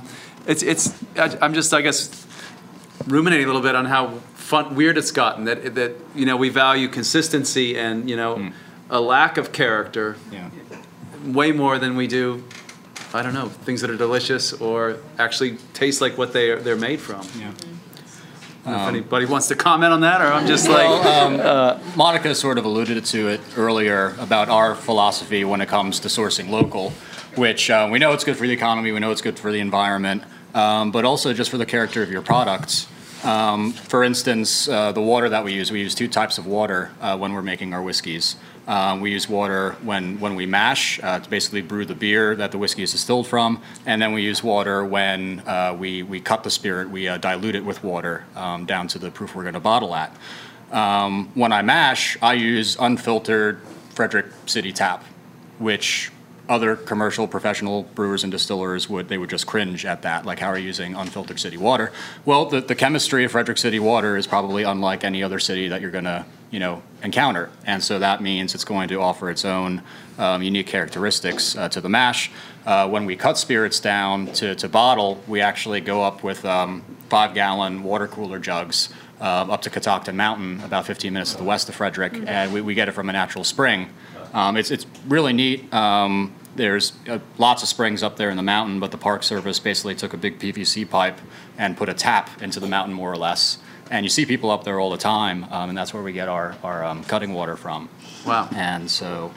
S1: just, I guess, ruminating a little bit on how weird it's gotten, that we value consistency and a lack of character way more than we do, I don't know, things that are delicious or actually taste like what they're made from.
S6: Yeah.
S1: I don't know if anybody wants to comment on that, or I'm just
S6: Monica sort of alluded to it earlier about our philosophy when it comes to sourcing local, which we know it's good for the economy, we know it's good for the environment, but also just for the character of your products. For instance, the water that we use 2 types of water when we're making our whiskeys. We use water when we mash to basically brew the beer that the whiskey is distilled from, and then we use water when we cut the spirit. We dilute it with water down to the proof we're going to bottle at. When I mash, I use unfiltered Frederick City tap, which other commercial professional brewers and distillers would just cringe at that, like, how are you using unfiltered city water? Well, the chemistry of Frederick City water is probably unlike any other city that you're going to encounter, and so that means it's going to offer its own unique characteristics to the mash. When we cut spirits down to bottle, we actually go up with 5-gallon water cooler jugs up to Catoctin Mountain, about 15 minutes to the west of Frederick, and we get it from a natural spring. It's really neat. There's lots of springs up there in the mountain, but the Park Service basically took a big PVC pipe and put a tap into the mountain, more or less. And you see people up there all the time, and that's where we get our cutting water from.
S1: Wow.
S6: And so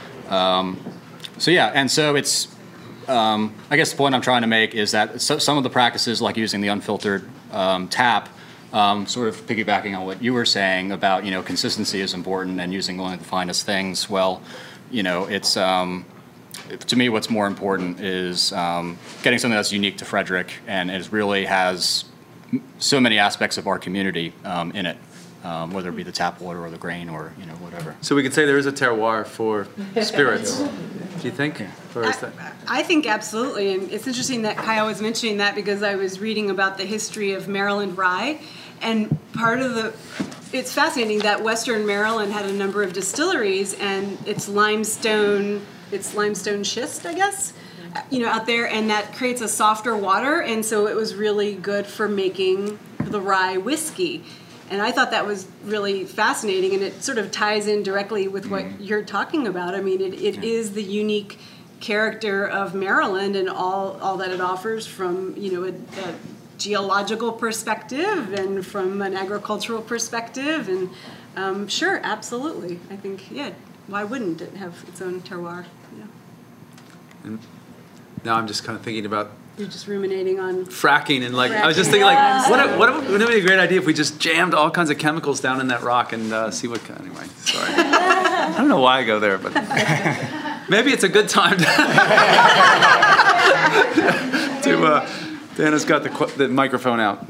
S6: it's, I guess the point I'm trying to make is that some of the practices, like using the unfiltered tap, sort of piggybacking on what you were saying about, consistency is important and using only the finest things. Well, it's, to me, what's more important is getting something that's unique to Frederick, and it really has so many aspects of our community in it, whether it be the tap water or the grain or, whatever.
S1: So we could say there is a terroir for spirits. Do you think? Or is that?
S4: I think absolutely, and it's interesting that Kyle was mentioning that because I was reading about the history of Maryland rye, and it's fascinating that Western Maryland had a number of distilleries, and it's limestone schist, I guess. out there, and that creates a softer water, and so it was really good for making the rye whiskey. And I thought that was really fascinating, and it sort of ties in directly with what you're talking about. I mean, it is the unique character of Maryland and all that it offers from, a geological perspective and from an agricultural perspective. And sure, absolutely. I think, why wouldn't it have its own terroir? Yeah.
S1: And now I'm just kind of thinking about
S4: You're just ruminating on
S1: fracking, and I was just thinking, wouldn't it be a great idea if we just jammed all kinds of chemicals down in that rock and see what? Anyway, sorry. I don't know why I go there, but maybe it's a good time to. Dana's got the microphone out.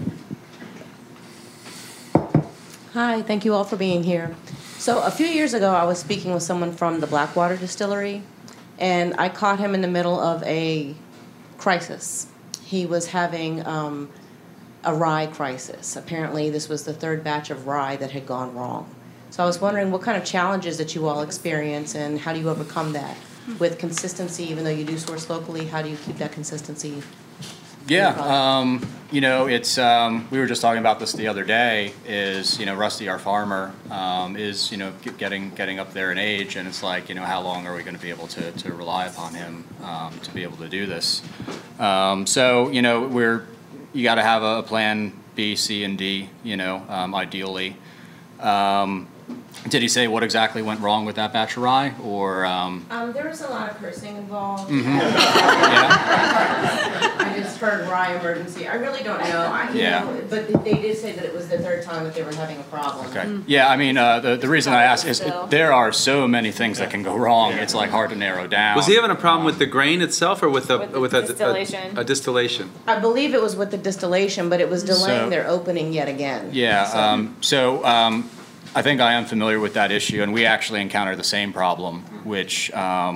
S7: Hi, thank you all for being here. So a few years ago, I was speaking with someone from the Blackwater Distillery, and I caught him in the middle of a crisis. He was having a rye crisis. Apparently, this was the third batch of rye that had gone wrong. So I was wondering what kind of challenges that you all experience, and how do you overcome that with consistency, even though you do source locally? How do you keep that consistency?
S6: Yeah, it's we were just talking about this the other day. Is Rusty, our farmer, is getting up there in age, and it's like how long are we going to be able to rely upon him to be able to do this? So you got to have a plan B, C, and D. Ideally. Did he say what exactly went wrong with that batch of rye, or?
S7: There was a lot of cursing involved.
S6: Mm-hmm. Yeah.
S7: I just heard rye emergency. I really don't know. But they did say that it was the third time that they were having a problem.
S6: Okay. Yeah, I mean, the reason I asked is there are so many things that can go wrong. It's like hard to narrow down.
S1: Was he having a problem with the grain itself, or with
S5: distillation?
S1: A distillation?
S7: I believe it was with the distillation, but it was delaying their opening yet again.
S6: Yeah. I think I am familiar with that issue, and we actually encountered the same problem, which,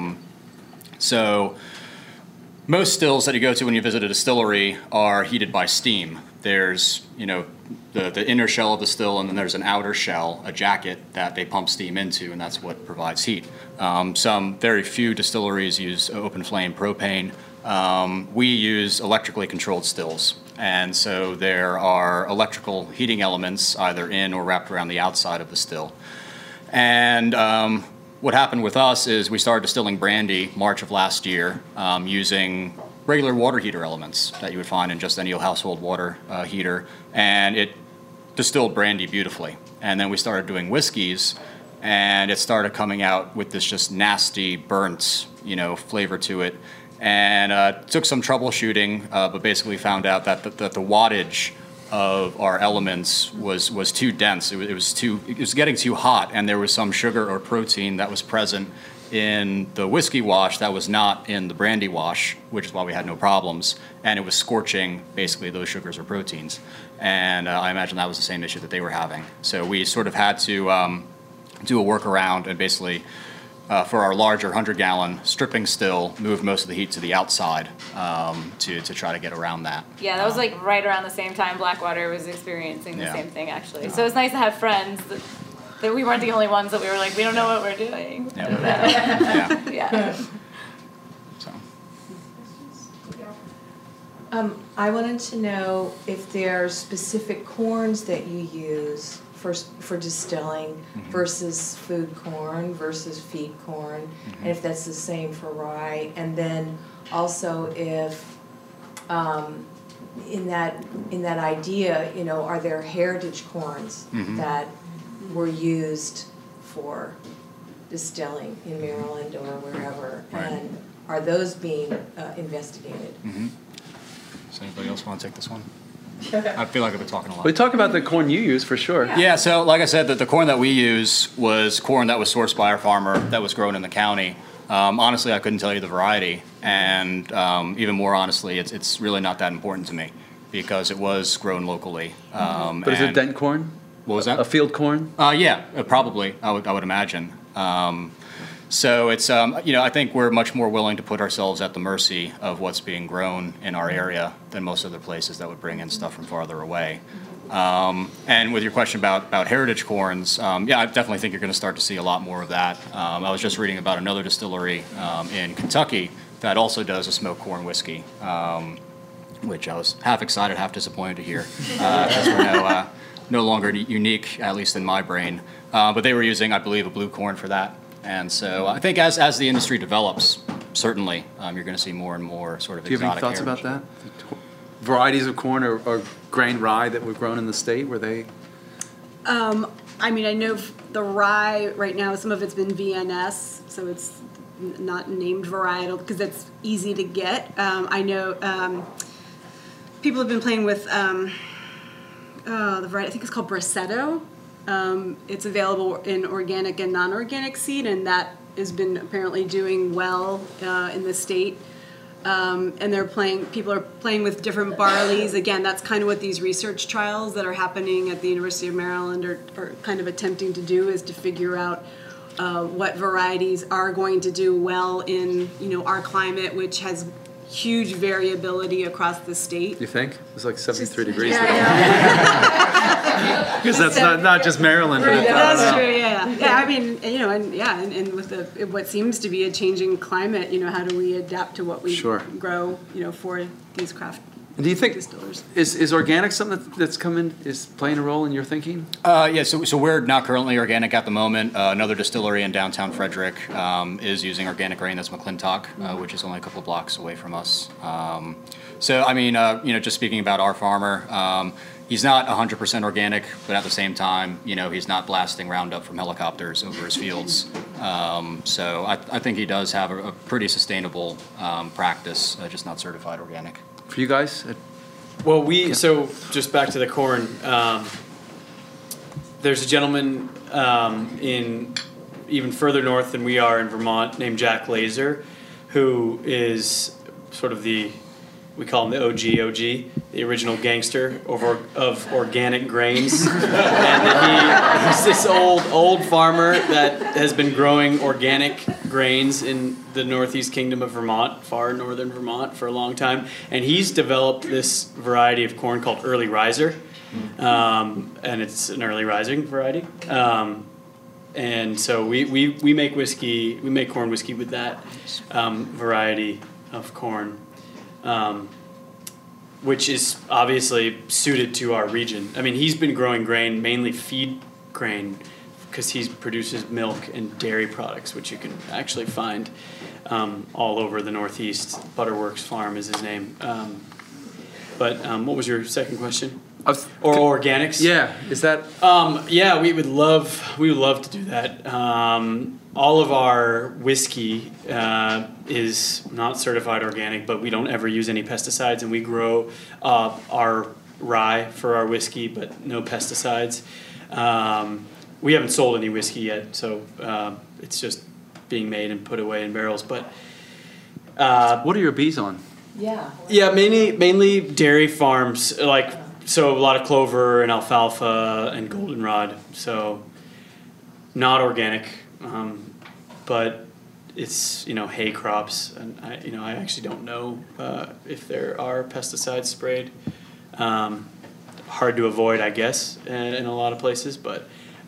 S6: so most stills that you go to when you visit a distillery are heated by steam. There's, the inner shell of the still, and then there's an outer shell, a jacket, that they pump steam into, and that's what provides heat. Some very few distilleries use open flame propane. We use electrically controlled stills. And so there are electrical heating elements either in or wrapped around the outside of the still. And what happened with us is we started distilling brandy March of last year using regular water heater elements that you would find in just any household water heater. And it distilled brandy beautifully. And then we started doing whiskeys, and it started coming out with this just nasty, burnt, flavor to it. And took some troubleshooting, but basically found out that the wattage of our elements was too dense. It was getting too hot, and there was some sugar or protein that was present in the whiskey wash that was not in the brandy wash, which is why we had no problems. And it was scorching basically those sugars or proteins. And I imagine that was the same issue that they were having. So we sort of had to do a workaround and basically. For our larger 100-gallon stripping still, moved most of the heat to the outside to try to get around that.
S5: Yeah, that was like right around the same time Blackwater was experiencing the same thing, actually. So it's nice to have friends that we weren't the only ones that we were like, we don't know what we're doing. Yeah.
S6: So.
S8: I wanted to know if there are specific corns that you use for distilling versus food corn versus feed corn, and if that's the same for rye, and then also if in that idea, are there heritage corns that were used for distilling in Maryland or wherever, and are those being investigated?
S6: Does anybody else want to take this one? I feel like I've been talking a lot.
S1: We talk about the corn you use for sure.
S6: Yeah, so like I said, the corn that we use was corn that was sourced by our farmer that was grown in the county. Honestly, I couldn't tell you the variety, and even more honestly, it's really not that important to me because it was grown locally.
S1: But is it dent corn?
S6: What was that?
S1: A field corn?
S6: Yeah, probably. I would imagine. So it's I think we're much more willing to put ourselves at the mercy of what's being grown in our area than most other places that would bring in stuff from farther away. And with your question about heritage corns, I definitely think you're going to start to see a lot more of that. I was just reading about another distillery in Kentucky that also does a smoked corn whiskey, which I was half excited, half disappointed to hear, because we're no longer unique, at least in my brain. But they were using, I believe, a blue corn for that. And so I think as the industry develops, certainly you're going to see more and more sort of
S1: Do you have any
S6: exotic
S1: thoughts
S6: heritage.
S1: about that? Varieties of corn or grain rye that were grown in the state, were they?
S4: I mean, I know the rye right now, some of it's been VNS, so it's not named varietal because it's easy to get. I know people have been playing with the variety, I think it's called Brasetto. It's available in organic and non-organic seed, and that has been apparently doing well in the state. And people are playing with different barleys. Again, that's kind of what these research trials that are happening at the University of Maryland are kind of attempting to do, is to figure out what varieties are going to do well in, our climate, which has huge variability across the state.
S1: You think? It's like 73 degrees.
S4: Yeah,
S1: Because that's not just Maryland. But
S4: that's true. Yeah. I mean, and with what seems to be a changing climate, how do we adapt to what we
S1: Sure.
S4: grow, for these craft
S1: Do you think
S4: distillers?
S1: is organic something that's is playing a role in your thinking?
S6: Yeah, so we're not currently organic at the moment. Another distillery in downtown Frederick is using organic grain. That's McClintock, which is only a couple of blocks away from us. So, I mean, just speaking about our farmer, he's not 100% organic, but at the same time, he's not blasting Roundup from helicopters over his fields. So I think he does have a pretty sustainable practice, just not certified organic.
S1: For you guys?
S3: Well, so just back to the corn. There's a gentleman in even further north than we are in Vermont named Jack Laser, who is sort of we call him the OG, the original gangster of organic grains. And he's this old farmer that has been growing organic grains in the Northeast Kingdom of Vermont, far northern Vermont, for a long time. And he's developed this variety of corn called Early Riser. And it's an early rising variety. And so we make whiskey, we make corn whiskey with that variety of corn. Which is obviously suited to our region. I mean, he's been growing grain, mainly feed grain, because he produces milk and dairy products, which you can actually find all over the Northeast. Butterworks Farm is his name. But what was your second question? Or organics?
S1: Yeah, is that?
S3: Yeah, we would love to do that. All of our whiskey is not certified organic, but we don't ever use any pesticides, and we grow our rye for our whiskey, but no pesticides. We haven't sold any whiskey yet, so it's just being made and put away in barrels. But
S1: what are your bees on?
S3: Yeah, mainly dairy farms, so a lot of clover and alfalfa and goldenrod. So not organic, but it's hay crops, and I actually don't know if there are pesticides sprayed. Hard to avoid, I guess, in a lot of places, but.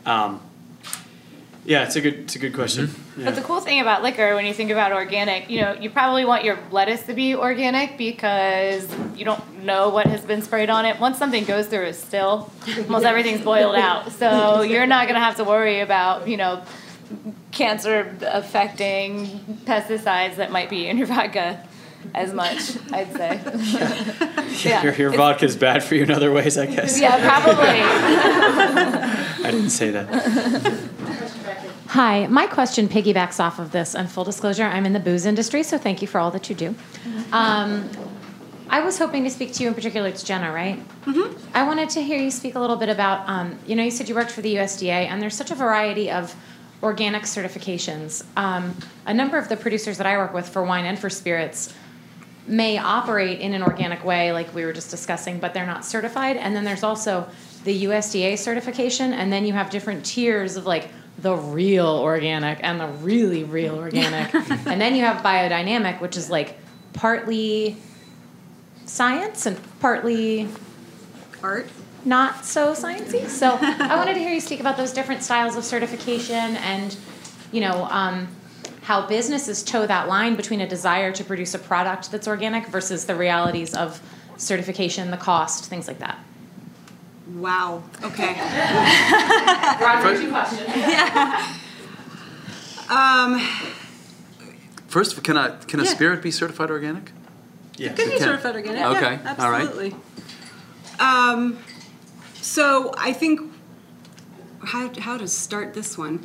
S3: Yeah, it's a good question.
S5: Mm-hmm.
S3: Yeah.
S5: But the cool thing about liquor, when you think about organic, you probably want your lettuce to be organic because you don't know what has been sprayed on it. Once something goes through a still, almost everything's boiled out. So you're not going to have to worry about, cancer affecting pesticides that might be in your vodka as much, I'd say. Yeah.
S3: Your vodka's bad for you in other ways, I guess.
S5: Yeah, probably.
S3: I didn't say that.
S9: Hi, my question piggybacks off of this. And full disclosure, I'm in the booze industry, so thank you for all that you do. I was hoping to speak to you in particular. It's Jenna, right? Mm-hmm. I wanted to hear you speak a little bit about, you said you worked for the USDA, and there's such a variety of organic certifications. A number of the producers that I work with for wine and for spirits may operate in an organic way, like we were just discussing, but they're not certified. And then there's also the USDA certification, and then you have different tiers of the real organic and the really real organic. And then you have biodynamic, which is partly science and partly
S4: art,
S9: not so sciencey. So I wanted to hear you speak about those different styles of certification and, how businesses toe that line between a desire to produce a product that's organic versus the realities of certification, the cost, things like that.
S4: Wow. Okay.
S9: Broad two questions.
S4: Yeah.
S1: First, can a spirit be certified organic?
S3: Yeah.
S4: It could be certified organic.
S1: Okay.
S4: Yeah,
S1: All right.
S4: absolutely. So I think how to start this one.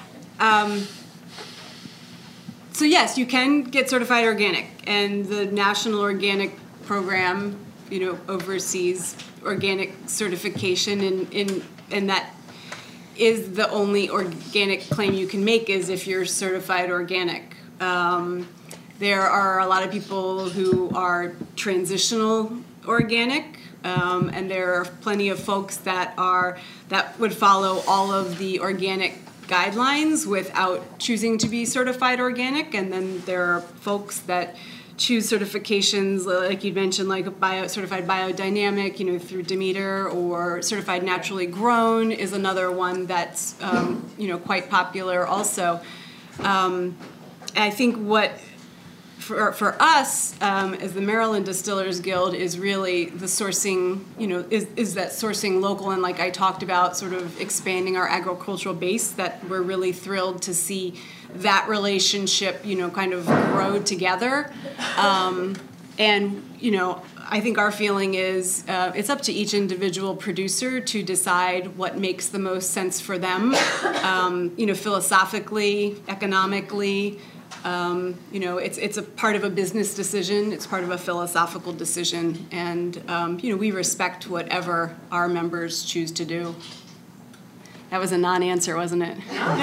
S4: So yes, you can get certified organic, and the National Organic Program, oversees organic certification, and that is the only organic claim you can make is if you're certified organic. There are a lot of people who are transitional organic, and there are plenty of folks that would follow all of the organic guidelines without choosing to be certified organic, and then there are folks that choose certifications like you mentioned, like certified biodynamic, through Demeter, or certified naturally grown is another one that's quite popular also. I think what for us as the Maryland Distillers Guild is really the sourcing, is that sourcing local, and like I talked about, sort of expanding our agricultural base, that we're really thrilled to see that relationship, kind of grow together. And, I think our feeling is it's up to each individual producer to decide what makes the most sense for them, philosophically, economically. It's a part of a business decision. It's part of a philosophical decision. And, we respect whatever our members choose to do. That was a non-answer, wasn't it?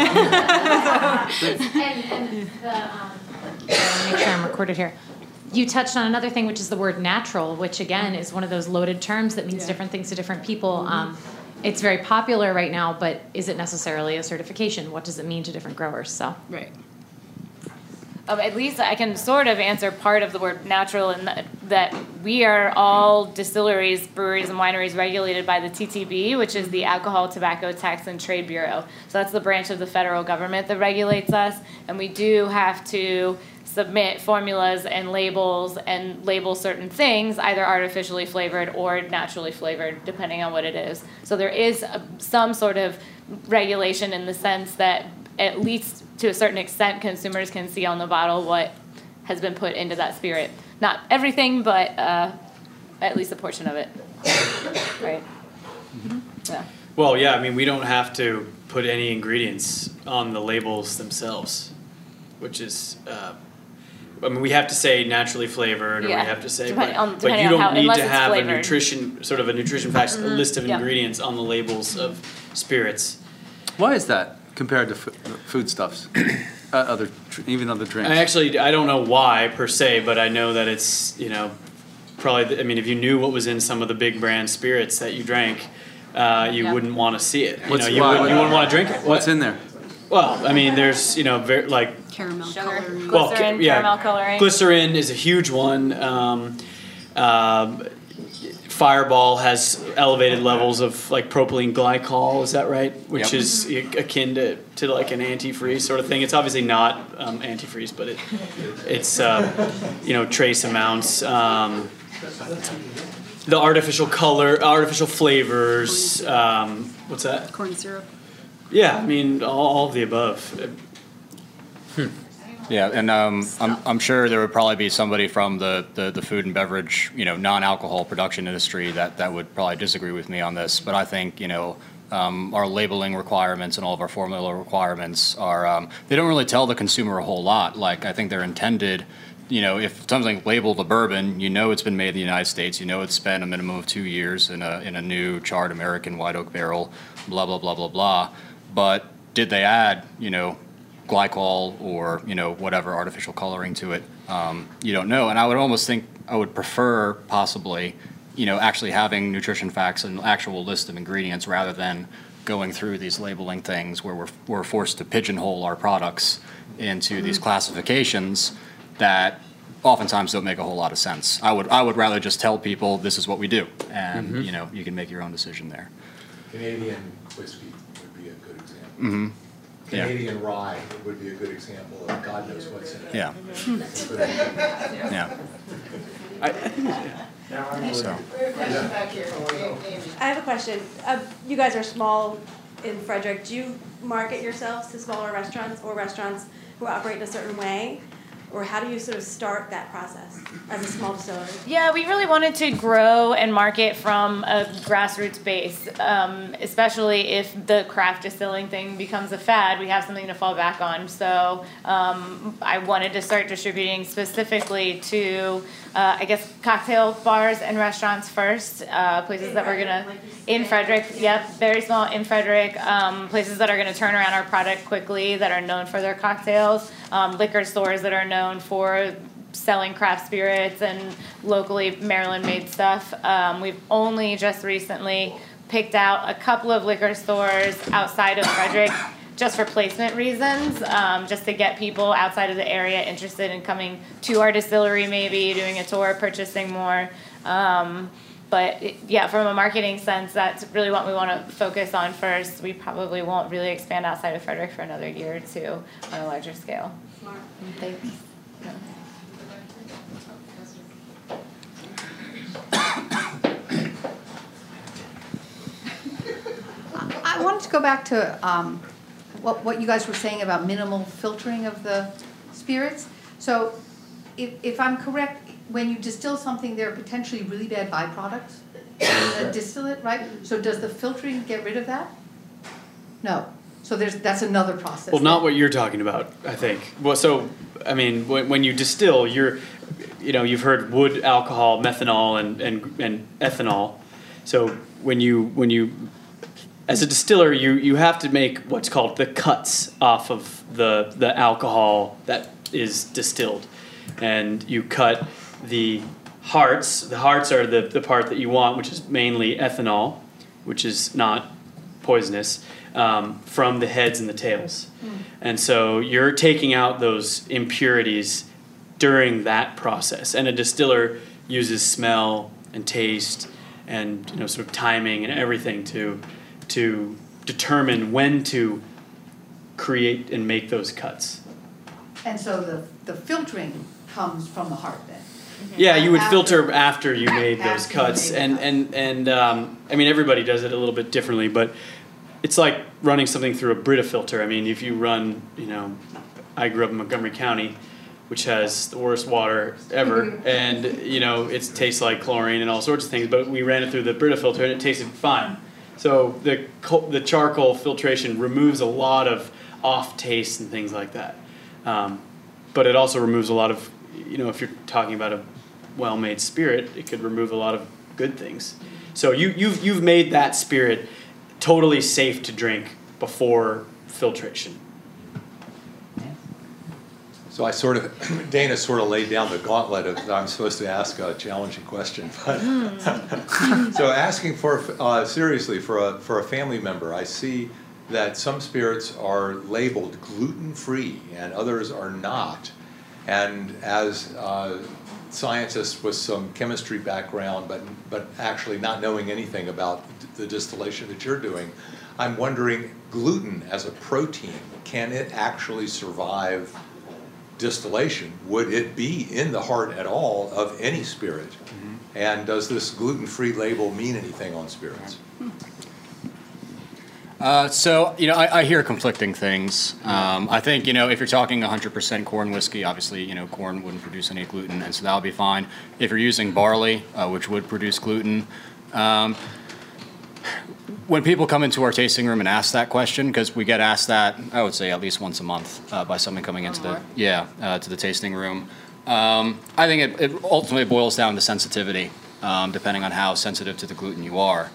S9: Make sure I'm recorded here. You touched on another thing, which is the word natural, which again is one of those loaded terms that means different things to different people. It's very popular right now, but is it necessarily a certification? What does it mean to different growers? So
S4: right.
S5: At least I can sort of answer part of the word natural in that we are all distilleries, breweries, and wineries regulated by the TTB, which is the Alcohol, Tobacco, Tax, and Trade Bureau. So that's the branch of the federal government that regulates us, and we do have to submit formulas and label certain things, either artificially flavored or naturally flavored, depending on what it is. So there is some sort of regulation in the sense that at least to a certain extent, consumers can see on the bottle what has been put into that spirit. Not everything, but at least a portion of it. Right? Mm-hmm. Yeah.
S3: Well, yeah, I mean, we don't have to put any ingredients on the labels themselves, which is, we have to say naturally flavored, or we have to say, but you don't need to have a nutrition facts, a list of ingredients on the labels of spirits.
S1: Why is that? Compared to foodstuffs, other drinks.
S3: I don't know why per se, but I know that it's probably. If you knew what was in some of the big brand spirits that you drank, you wouldn't want to see it. You wouldn't want to drink it.
S1: What's in there?
S3: Well, there's very
S4: caramel coloring.
S5: Caramel coloring.
S3: Glycerin is a huge one. Fireball has elevated levels of like propylene glycol, is that right? Which is akin to like an antifreeze sort of thing. It's obviously not antifreeze, but it's trace amounts. The artificial color, artificial flavors. What's that?
S4: Corn syrup.
S3: Yeah, all of the above.
S6: Yeah, and I'm sure there would probably be somebody from the food and beverage, non-alcohol production industry that would probably disagree with me on this. But I think, our labeling requirements and all of our formula requirements are, they don't really tell the consumer a whole lot. Like, I think they're intended, if something labeled a bourbon, it's been made in the United States, it's spent a minimum of 2 years in a new charred American white oak barrel, blah, blah, blah, blah, blah. But did they add, glycol or whatever artificial coloring to it, you don't know. And I would almost think I would prefer possibly actually having nutrition facts and actual list of ingredients rather than going through these labeling things where we're forced to pigeonhole our products into these classifications that oftentimes don't make a whole lot of sense. I would rather just tell people this is what we do, and you can make your own decision there.
S10: Canadian whiskey would be a good example.
S6: Mm-hmm.
S10: Canadian rye would be a good example of God knows what's in it.
S6: Yeah. Yeah. So.
S11: I have a question. You guys are small in Frederick. Do you market yourselves to smaller restaurants or restaurants who operate in a certain way? Or how do you sort of start that process as a small distillery?
S5: Yeah, we really wanted to grow and market from a grassroots base, especially if the craft distilling thing becomes a fad. We have something to fall back on. So I wanted to start distributing specifically to, I guess, cocktail bars and restaurants first, places that we're going to, in Frederick, yep, very small in Frederick, places that are going to turn around our product quickly, that are known for their cocktails, liquor stores that are known for selling craft spirits and locally Maryland-made stuff. We've only just recently picked out a couple of liquor stores outside of Frederick just for placement reasons, just to get people outside of the area interested in coming to our distillery, maybe doing a tour, purchasing more. But yeah, from a marketing sense, that's really what we want to focus on first. We probably won't really expand outside of Frederick for another year or two on a larger scale.
S11: Smart.
S5: Thanks.
S12: I wanted to go back to what you guys were saying about minimal filtering of the spirits. So if I'm correct, when you distill something, there are potentially really bad byproducts in the distillate, right? So does the filtering get rid of that? No. So that's another process.
S3: Well, not what you're talking about, I think. Well, so I mean, when you distill, you've heard wood alcohol, methanol, and ethanol. So when you as a distiller, you have to make what's called the cuts off of the alcohol that is distilled, and you cut the hearts. The hearts are the part that you want, which is mainly ethanol, which is not poisonous, from the heads and the tails. And so you're taking out those impurities during that process. And a distiller uses smell and taste and sort of timing and everything to determine when to create and make those cuts.
S12: And so the filtering comes from the heart then?
S3: Yeah, you would filter after you made those cuts, and I mean, everybody does it a little bit differently, but it's like running something through a Brita filter. I mean, if you run, I grew up in Montgomery County, which has the worst water ever, and it tastes like chlorine and all sorts of things, but we ran it through the Brita filter and it tasted fine. So the charcoal filtration removes a lot of off taste and things like that, but it also removes a lot of, if you're talking about a well-made spirit, it could remove a lot of good things. So you've made that spirit totally safe to drink before filtration.
S10: So Dana sort of laid down the gauntlet of I'm supposed to ask a challenging question. But so asking seriously for a family member, I see that some spirits are labeled gluten-free and others are not. And as scientists with some chemistry background, but actually not knowing anything about the distillation that you're doing, I'm wondering, gluten as a protein, can it actually survive distillation? Would it be in the heart at all of any spirit? Mm-hmm. And does this gluten-free label mean anything on spirits?
S6: So I hear conflicting things. I think if you're talking 100% corn whiskey, obviously corn wouldn't produce any gluten, and so that would be fine. If you're using barley, which would produce gluten, when people come into our tasting room and ask that question, because we get asked that, I would say at least once a month by someone coming into to the tasting room. I think it ultimately boils down to sensitivity, depending on how sensitive to the gluten you are.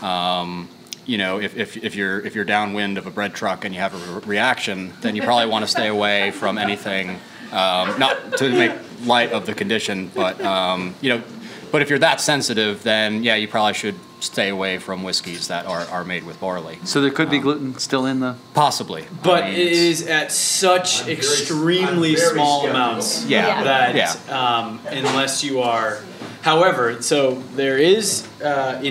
S6: If you're downwind of a bread truck and you have a reaction, then you probably want to stay away from anything, not to make light of the condition, but but if you're that sensitive, then you probably should stay away from whiskeys that are made with barley.
S1: So there could be gluten still in the...
S6: Possibly.
S3: But it is at such extremely small amounts that unless you are... However, so there is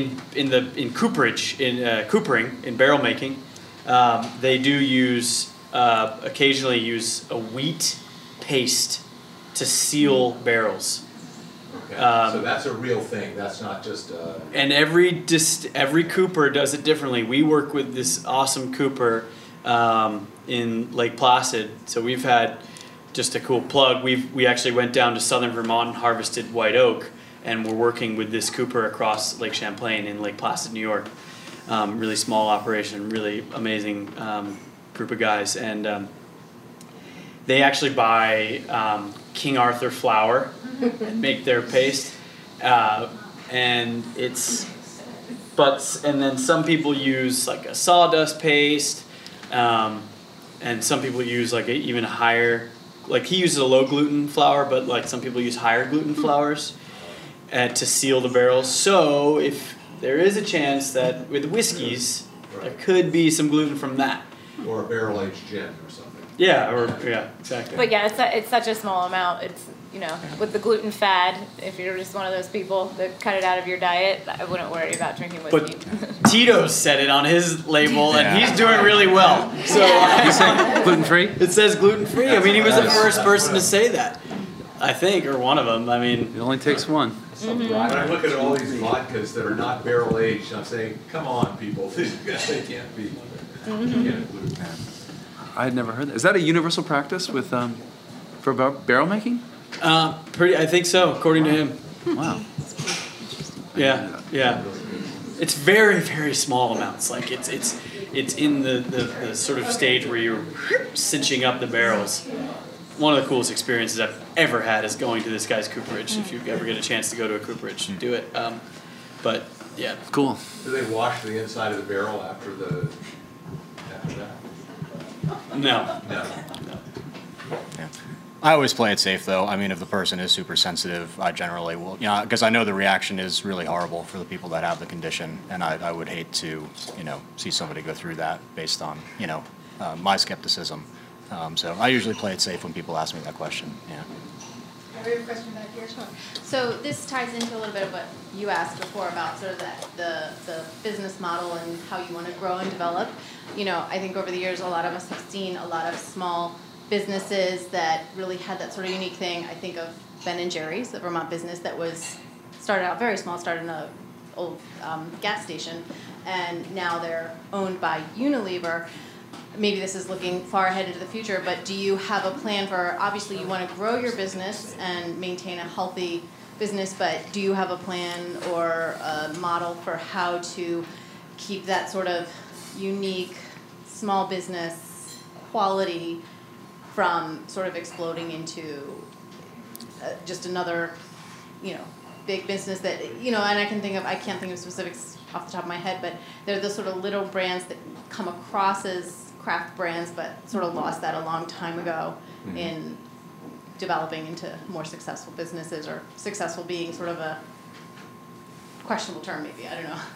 S3: in cooperage, in coopering, in barrel making, they do use occasionally use a wheat paste to seal barrels.
S10: Okay. So that's a real thing. That's not just.
S3: And every cooper does it differently. We work with this awesome cooper in Lake Placid. So we've had, just a cool plug, we actually went down to southern Vermont and harvested white oak, and we're working with this cooper across Lake Champlain in Lake Placid, New York. Really small operation, really amazing group of guys, and they actually buy King Arthur flour and make their paste, and then some people use like a sawdust paste, and some people use like even higher, like he uses a low gluten flour, but like some people use higher gluten flours to seal the barrels. So if there is a chance that with whiskeys, there could be some gluten from that.
S10: Or a barrel-aged gin or something.
S3: Yeah, exactly.
S5: But yeah, it's such a small amount. It's, with the gluten fad, if you're just one of those people that cut it out of your diet, I wouldn't worry about drinking whiskey.
S3: But Tito's said it on his label, and he's doing really well. So
S1: he said gluten-free?
S3: It says gluten-free. I mean, he was the first person to say that, I think, or one of them. I mean,
S1: it only takes one.
S10: When I look at all these vodkas that are not barrel aged, I'm saying, come on, people, they can't be.
S1: I had never heard that. Is that a universal practice with for barrel making?
S3: I think so, according to him.
S1: Wow.
S3: Yeah. It's very, very small amounts. Like it's in the sort of stage where you're cinching up the barrels. One of the coolest experiences I've ever had is going to this guy's cooperage. If you ever get a chance to go to a cooperage, do it. But yeah,
S1: cool.
S10: Do they wash the inside of the barrel after that?
S3: No.
S6: Yeah. I always play it safe, though. I mean, if the person is super sensitive, I generally will, because I know the reaction is really horrible for the people that have the condition, and I would hate to, see somebody go through that based on, my skepticism. So I usually play it safe when people ask me that question. Yeah.
S13: We have a question back here. Sure. So this ties into a little bit of what you asked before about sort of the business model and how you want to grow and develop. I think over the years, a lot of us have seen a lot of small businesses that really had that sort of unique thing. I think of Ben & Jerry's, the Vermont business that started out very small, started in an old gas station, and now they're owned by Unilever. Maybe this is looking far ahead into the future, but do you have a plan for, obviously you want to grow your business and maintain a healthy business, but do you have a plan or a model for how to keep that sort of unique small business quality from sort of exploding into just another, big business that, and I can't think of specifics off the top of my head, but they're the sort of little brands that come across as craft brands, but sort of lost that a long time ago in developing into more successful businesses, or successful being sort of a questionable term, maybe. I don't know.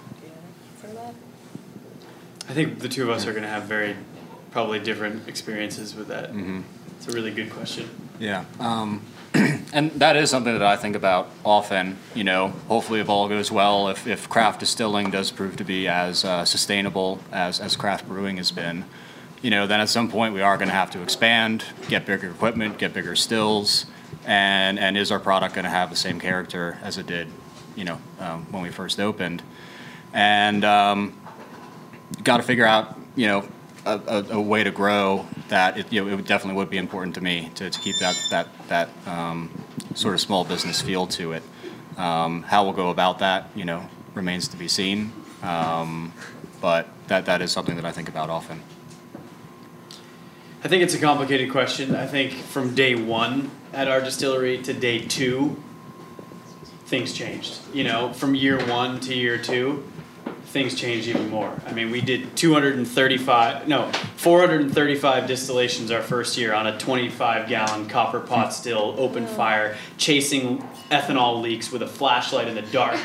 S3: I think the two of us are going to have very probably different experiences with that. Mm-hmm. It's a really good question.
S6: Yeah. And that is something that I think about often, hopefully if all goes well, if craft distilling does prove to be as sustainable as craft brewing has been, then at some point we are going to have to expand, get bigger equipment, get bigger stills, and is our product going to have the same character as it did, when we first opened? And got to figure out, a way to grow that it definitely would be important to me to keep that sort of small business feel to it. How we'll go about that, remains to be seen. But that is something that I think about often.
S3: I think it's a complicated question. I think from day one at our distillery to day two, things changed. From year one to year two, things changed even more. I mean, we did 435 distillations our first year on a 25-gallon copper pot still, open fire, chasing ethanol leaks with a flashlight in the dark.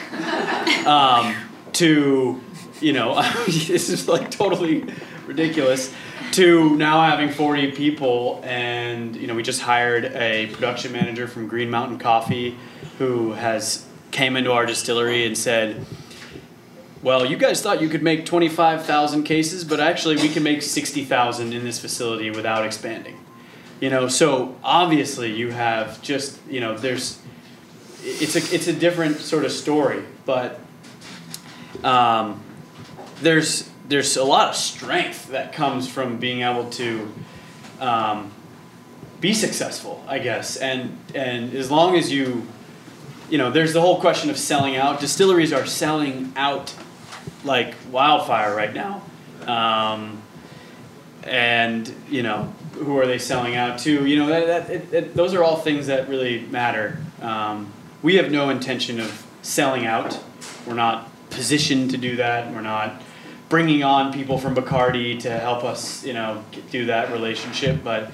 S3: This is like totally ridiculous, to now having 40 people, and we just hired a production manager from Green Mountain Coffee who came into our distillery and said, well, you guys thought you could make 25,000 cases, but actually we can make 60,000 in this facility without expanding. So obviously you have just, it's a different sort of story, but there's a lot of strength that comes from being able to be successful, I guess. And as long as there's the whole question of selling out. Distilleries are selling out like wildfire right now. And who are they selling out to? Those are all things that really matter. We have no intention of selling out. We're not positioned to do that. We're not bringing on people from Bacardi to help us, do that relationship. But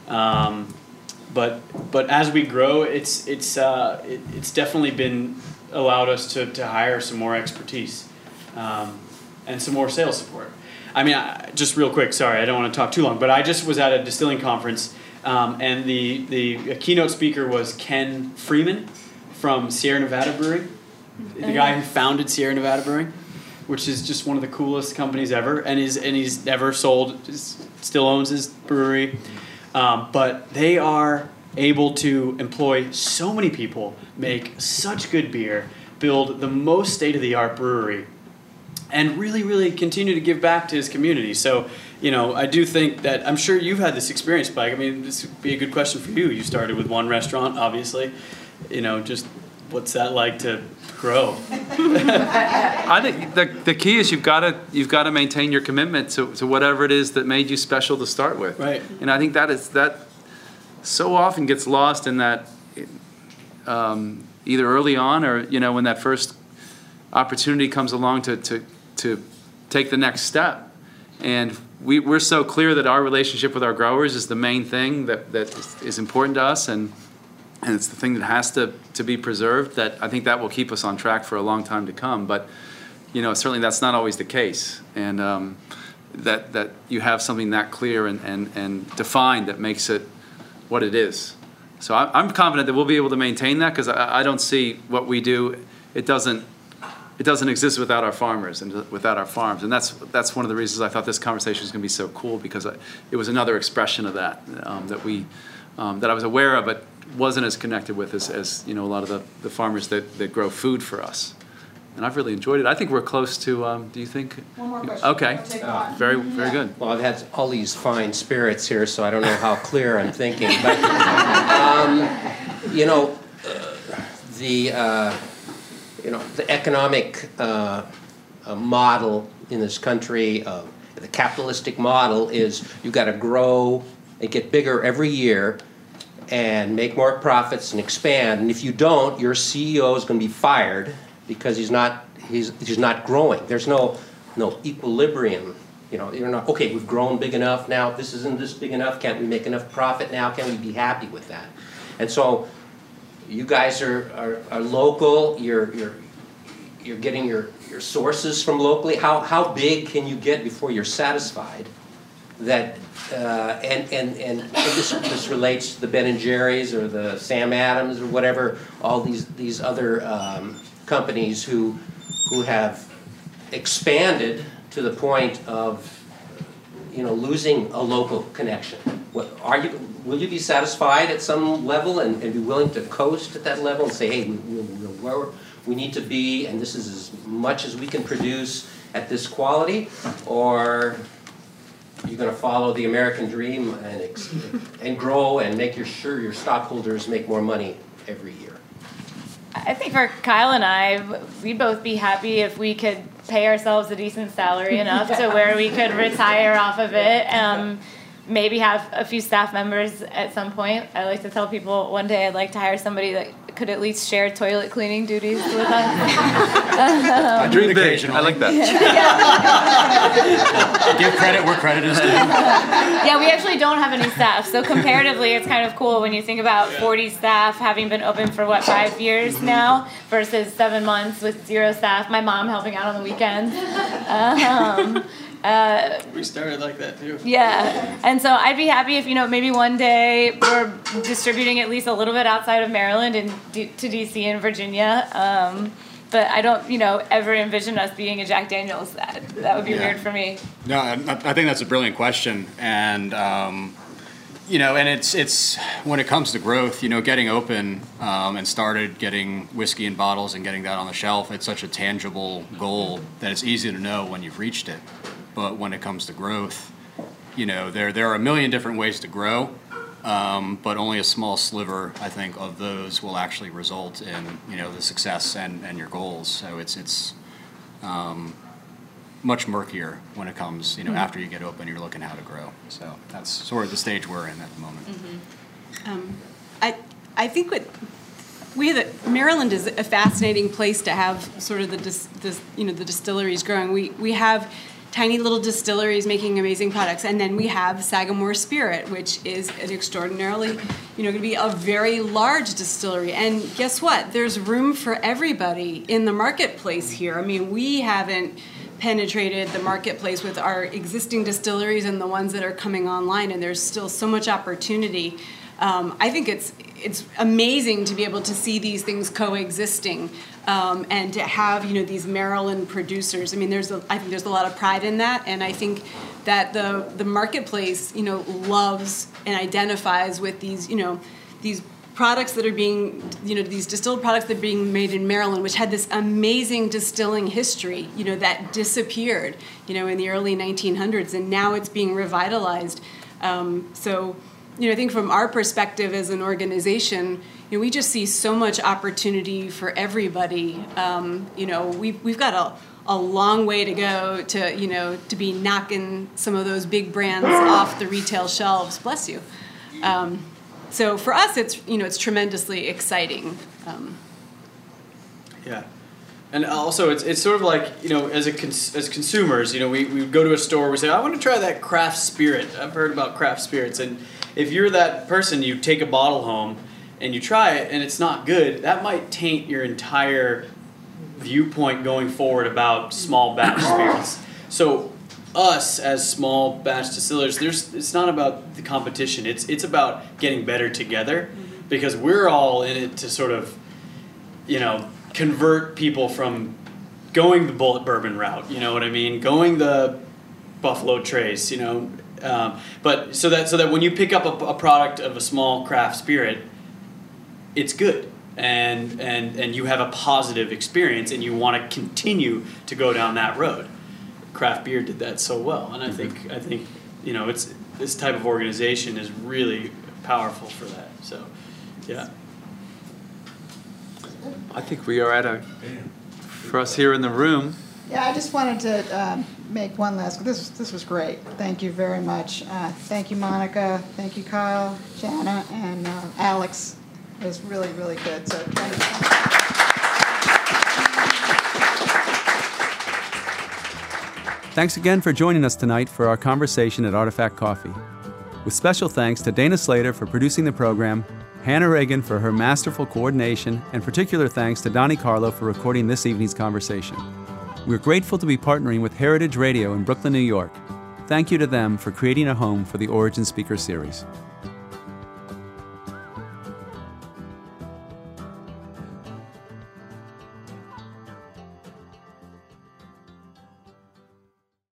S3: as we grow, it's definitely been allowed us to hire some more expertise and some more sales support. I mean, just real quick, sorry, I don't want to talk too long, but I just was at a distilling conference, and the keynote speaker was Ken Freeman from Sierra Nevada Brewery, the guy who founded Sierra Nevada Brewing, which is just one of the coolest companies ever, and he's never sold, still owns his brewery, but they are able to employ so many people, make such good beer, build the most state-of-the-art brewery, and really, really continue to give back to his community. So, I do think that, I'm sure you've had this experience, Spike. I mean, this would be a good question for you. You started with one restaurant, obviously. Just what's that like to grow?
S1: I think the key is you've got to maintain your commitment to whatever it is that made you special to start with.
S3: Right.
S1: And I think that so often gets lost in that either early on or when that first opportunity comes along to take the next step. And we're so clear that our relationship with our growers is the main thing that is important to us, and it's the thing that has to be preserved, that I think that will keep us on track for a long time to come. But certainly that's not always the case, and that you have something that clear and defined that makes it what it is. So I'm confident that we'll be able to maintain that, because I don't see what we do. It doesn't exist without our farmers and without our farms, and that's one of the reasons I thought this conversation was going to be so cool, because it was another expression of that that I was aware of, but wasn't as connected with as a lot of the farmers that grow food for us. And I've really enjoyed it. I think we're close to. Do you think?
S2: One more question.
S1: Okay. Very, very good.
S14: Well, I've had all these fine spirits here, so I don't know how clear I'm thinking. But the economic model in this country, the capitalistic model, is you've got to grow and get bigger every year and make more profits and expand. And if you don't, your CEO is going to be fired because he's not growing. There's no equilibrium. You're not, okay, we've grown big enough now. This isn't this big enough. Can't we make enough profit now? Can we be happy with that? And so you guys are local. You're getting your sources from locally. How big can you get before you're satisfied? That and this relates to the Ben and Jerry's or the Sam Adams or whatever. All these other companies who have expanded to the point of losing a local connection. Will you be satisfied at some level and be willing to coast at that level and say, hey, we're where we need to be, and this is as much as we can produce at this quality? Or are you going to follow the American dream and grow and make sure your stockholders make more money every year?
S5: I think for Kyle and I, we'd both be happy if we could pay ourselves a decent salary enough to where we could retire off of it. Maybe have a few staff members at some point. I like to tell people one day I'd like to hire somebody that could at least share toilet cleaning duties with us.
S1: I dream big. I like that.
S6: Give credit where credit is due.
S5: Yeah, we actually don't have any staff, so comparatively it's kind of cool when you think about 40 staff having been open for 5 years now versus 7 months with 0 staff. My mom helping out on the weekends.
S3: We started like that too.
S5: Yeah, and so I'd be happy if maybe one day we're distributing at least a little bit outside of Maryland and to DC and Virginia. but I don't, ever envision us being a Jack Daniel's. That would be weird for me.
S6: No, I think that's a brilliant question, and and it's when it comes to growth, getting open and started getting whiskey in bottles and getting that on the shelf. It's such a tangible goal that it's easy to know when you've reached it. But when it comes to growth, there are a million different ways to grow. But only a small sliver, I think, of those will actually result in, the success and your goals. So it's much murkier when it comes, after you get open, you're looking how to grow. So that's sort of the stage we're in at the moment.
S4: I think Maryland is a fascinating place to have sort of the distilleries growing. We have tiny little distilleries making amazing products. And then we have Sagamore Spirit, which is an extraordinarily, going to be a very large distillery. And guess what? There's room for everybody in the marketplace here. I mean, we haven't penetrated the marketplace with our existing distilleries and the ones that are coming online, and there's still so much opportunity. I think it's amazing to be able to see these things coexisting, and to have these Maryland producers. I mean, I think there's a lot of pride in that, and I think that the marketplace loves and identifies with these these products that are being these distilled products that are being made in Maryland, which had this amazing distilling history that disappeared in the early 1900s, and now it's being revitalized. So. I think from our perspective as an organization, we just see so much opportunity for everybody. We've got a long way to go to be knocking some of those big brands off the retail shelves. Bless you. So for us, it's tremendously exciting.
S3: Yeah. And also, it's sort of like, as consumers, we go to a store, we say, I want to try that craft spirit. I've heard about craft spirits. And if you're that person, you take a bottle home and you try it and it's not good, that might taint your entire viewpoint going forward about small batch spirits. So us as small batch distillers, it's not about the competition. It's about getting better together, because we're all in it to sort of, convert people from going the Bullet Bourbon route, what I mean? Going the Buffalo Trace, but so that when you pick up a product of a small craft spirit, it's good, and you have a positive experience, and you want to continue to go down that road. Craft beer did that so well, and I think it's this type of organization is really powerful for that. So, yeah.
S1: I think we are for us here in the room.
S2: Yeah, I just wanted to make one last. This was great. Thank you very much. Thank you, Monica. Thank you, Kyle, Jana, and Alex. It was really, really good. So thank you.
S1: Thanks again for joining us tonight for our conversation at Artifact Coffee. With special thanks to Dana Slater for producing the program, Hannah Reagan for her masterful coordination, and particular thanks to Donnie Carlo for recording this evening's conversation. We're grateful to be partnering with Heritage Radio in Brooklyn, New York. Thank you to them for creating a home for the Origin Speaker Series.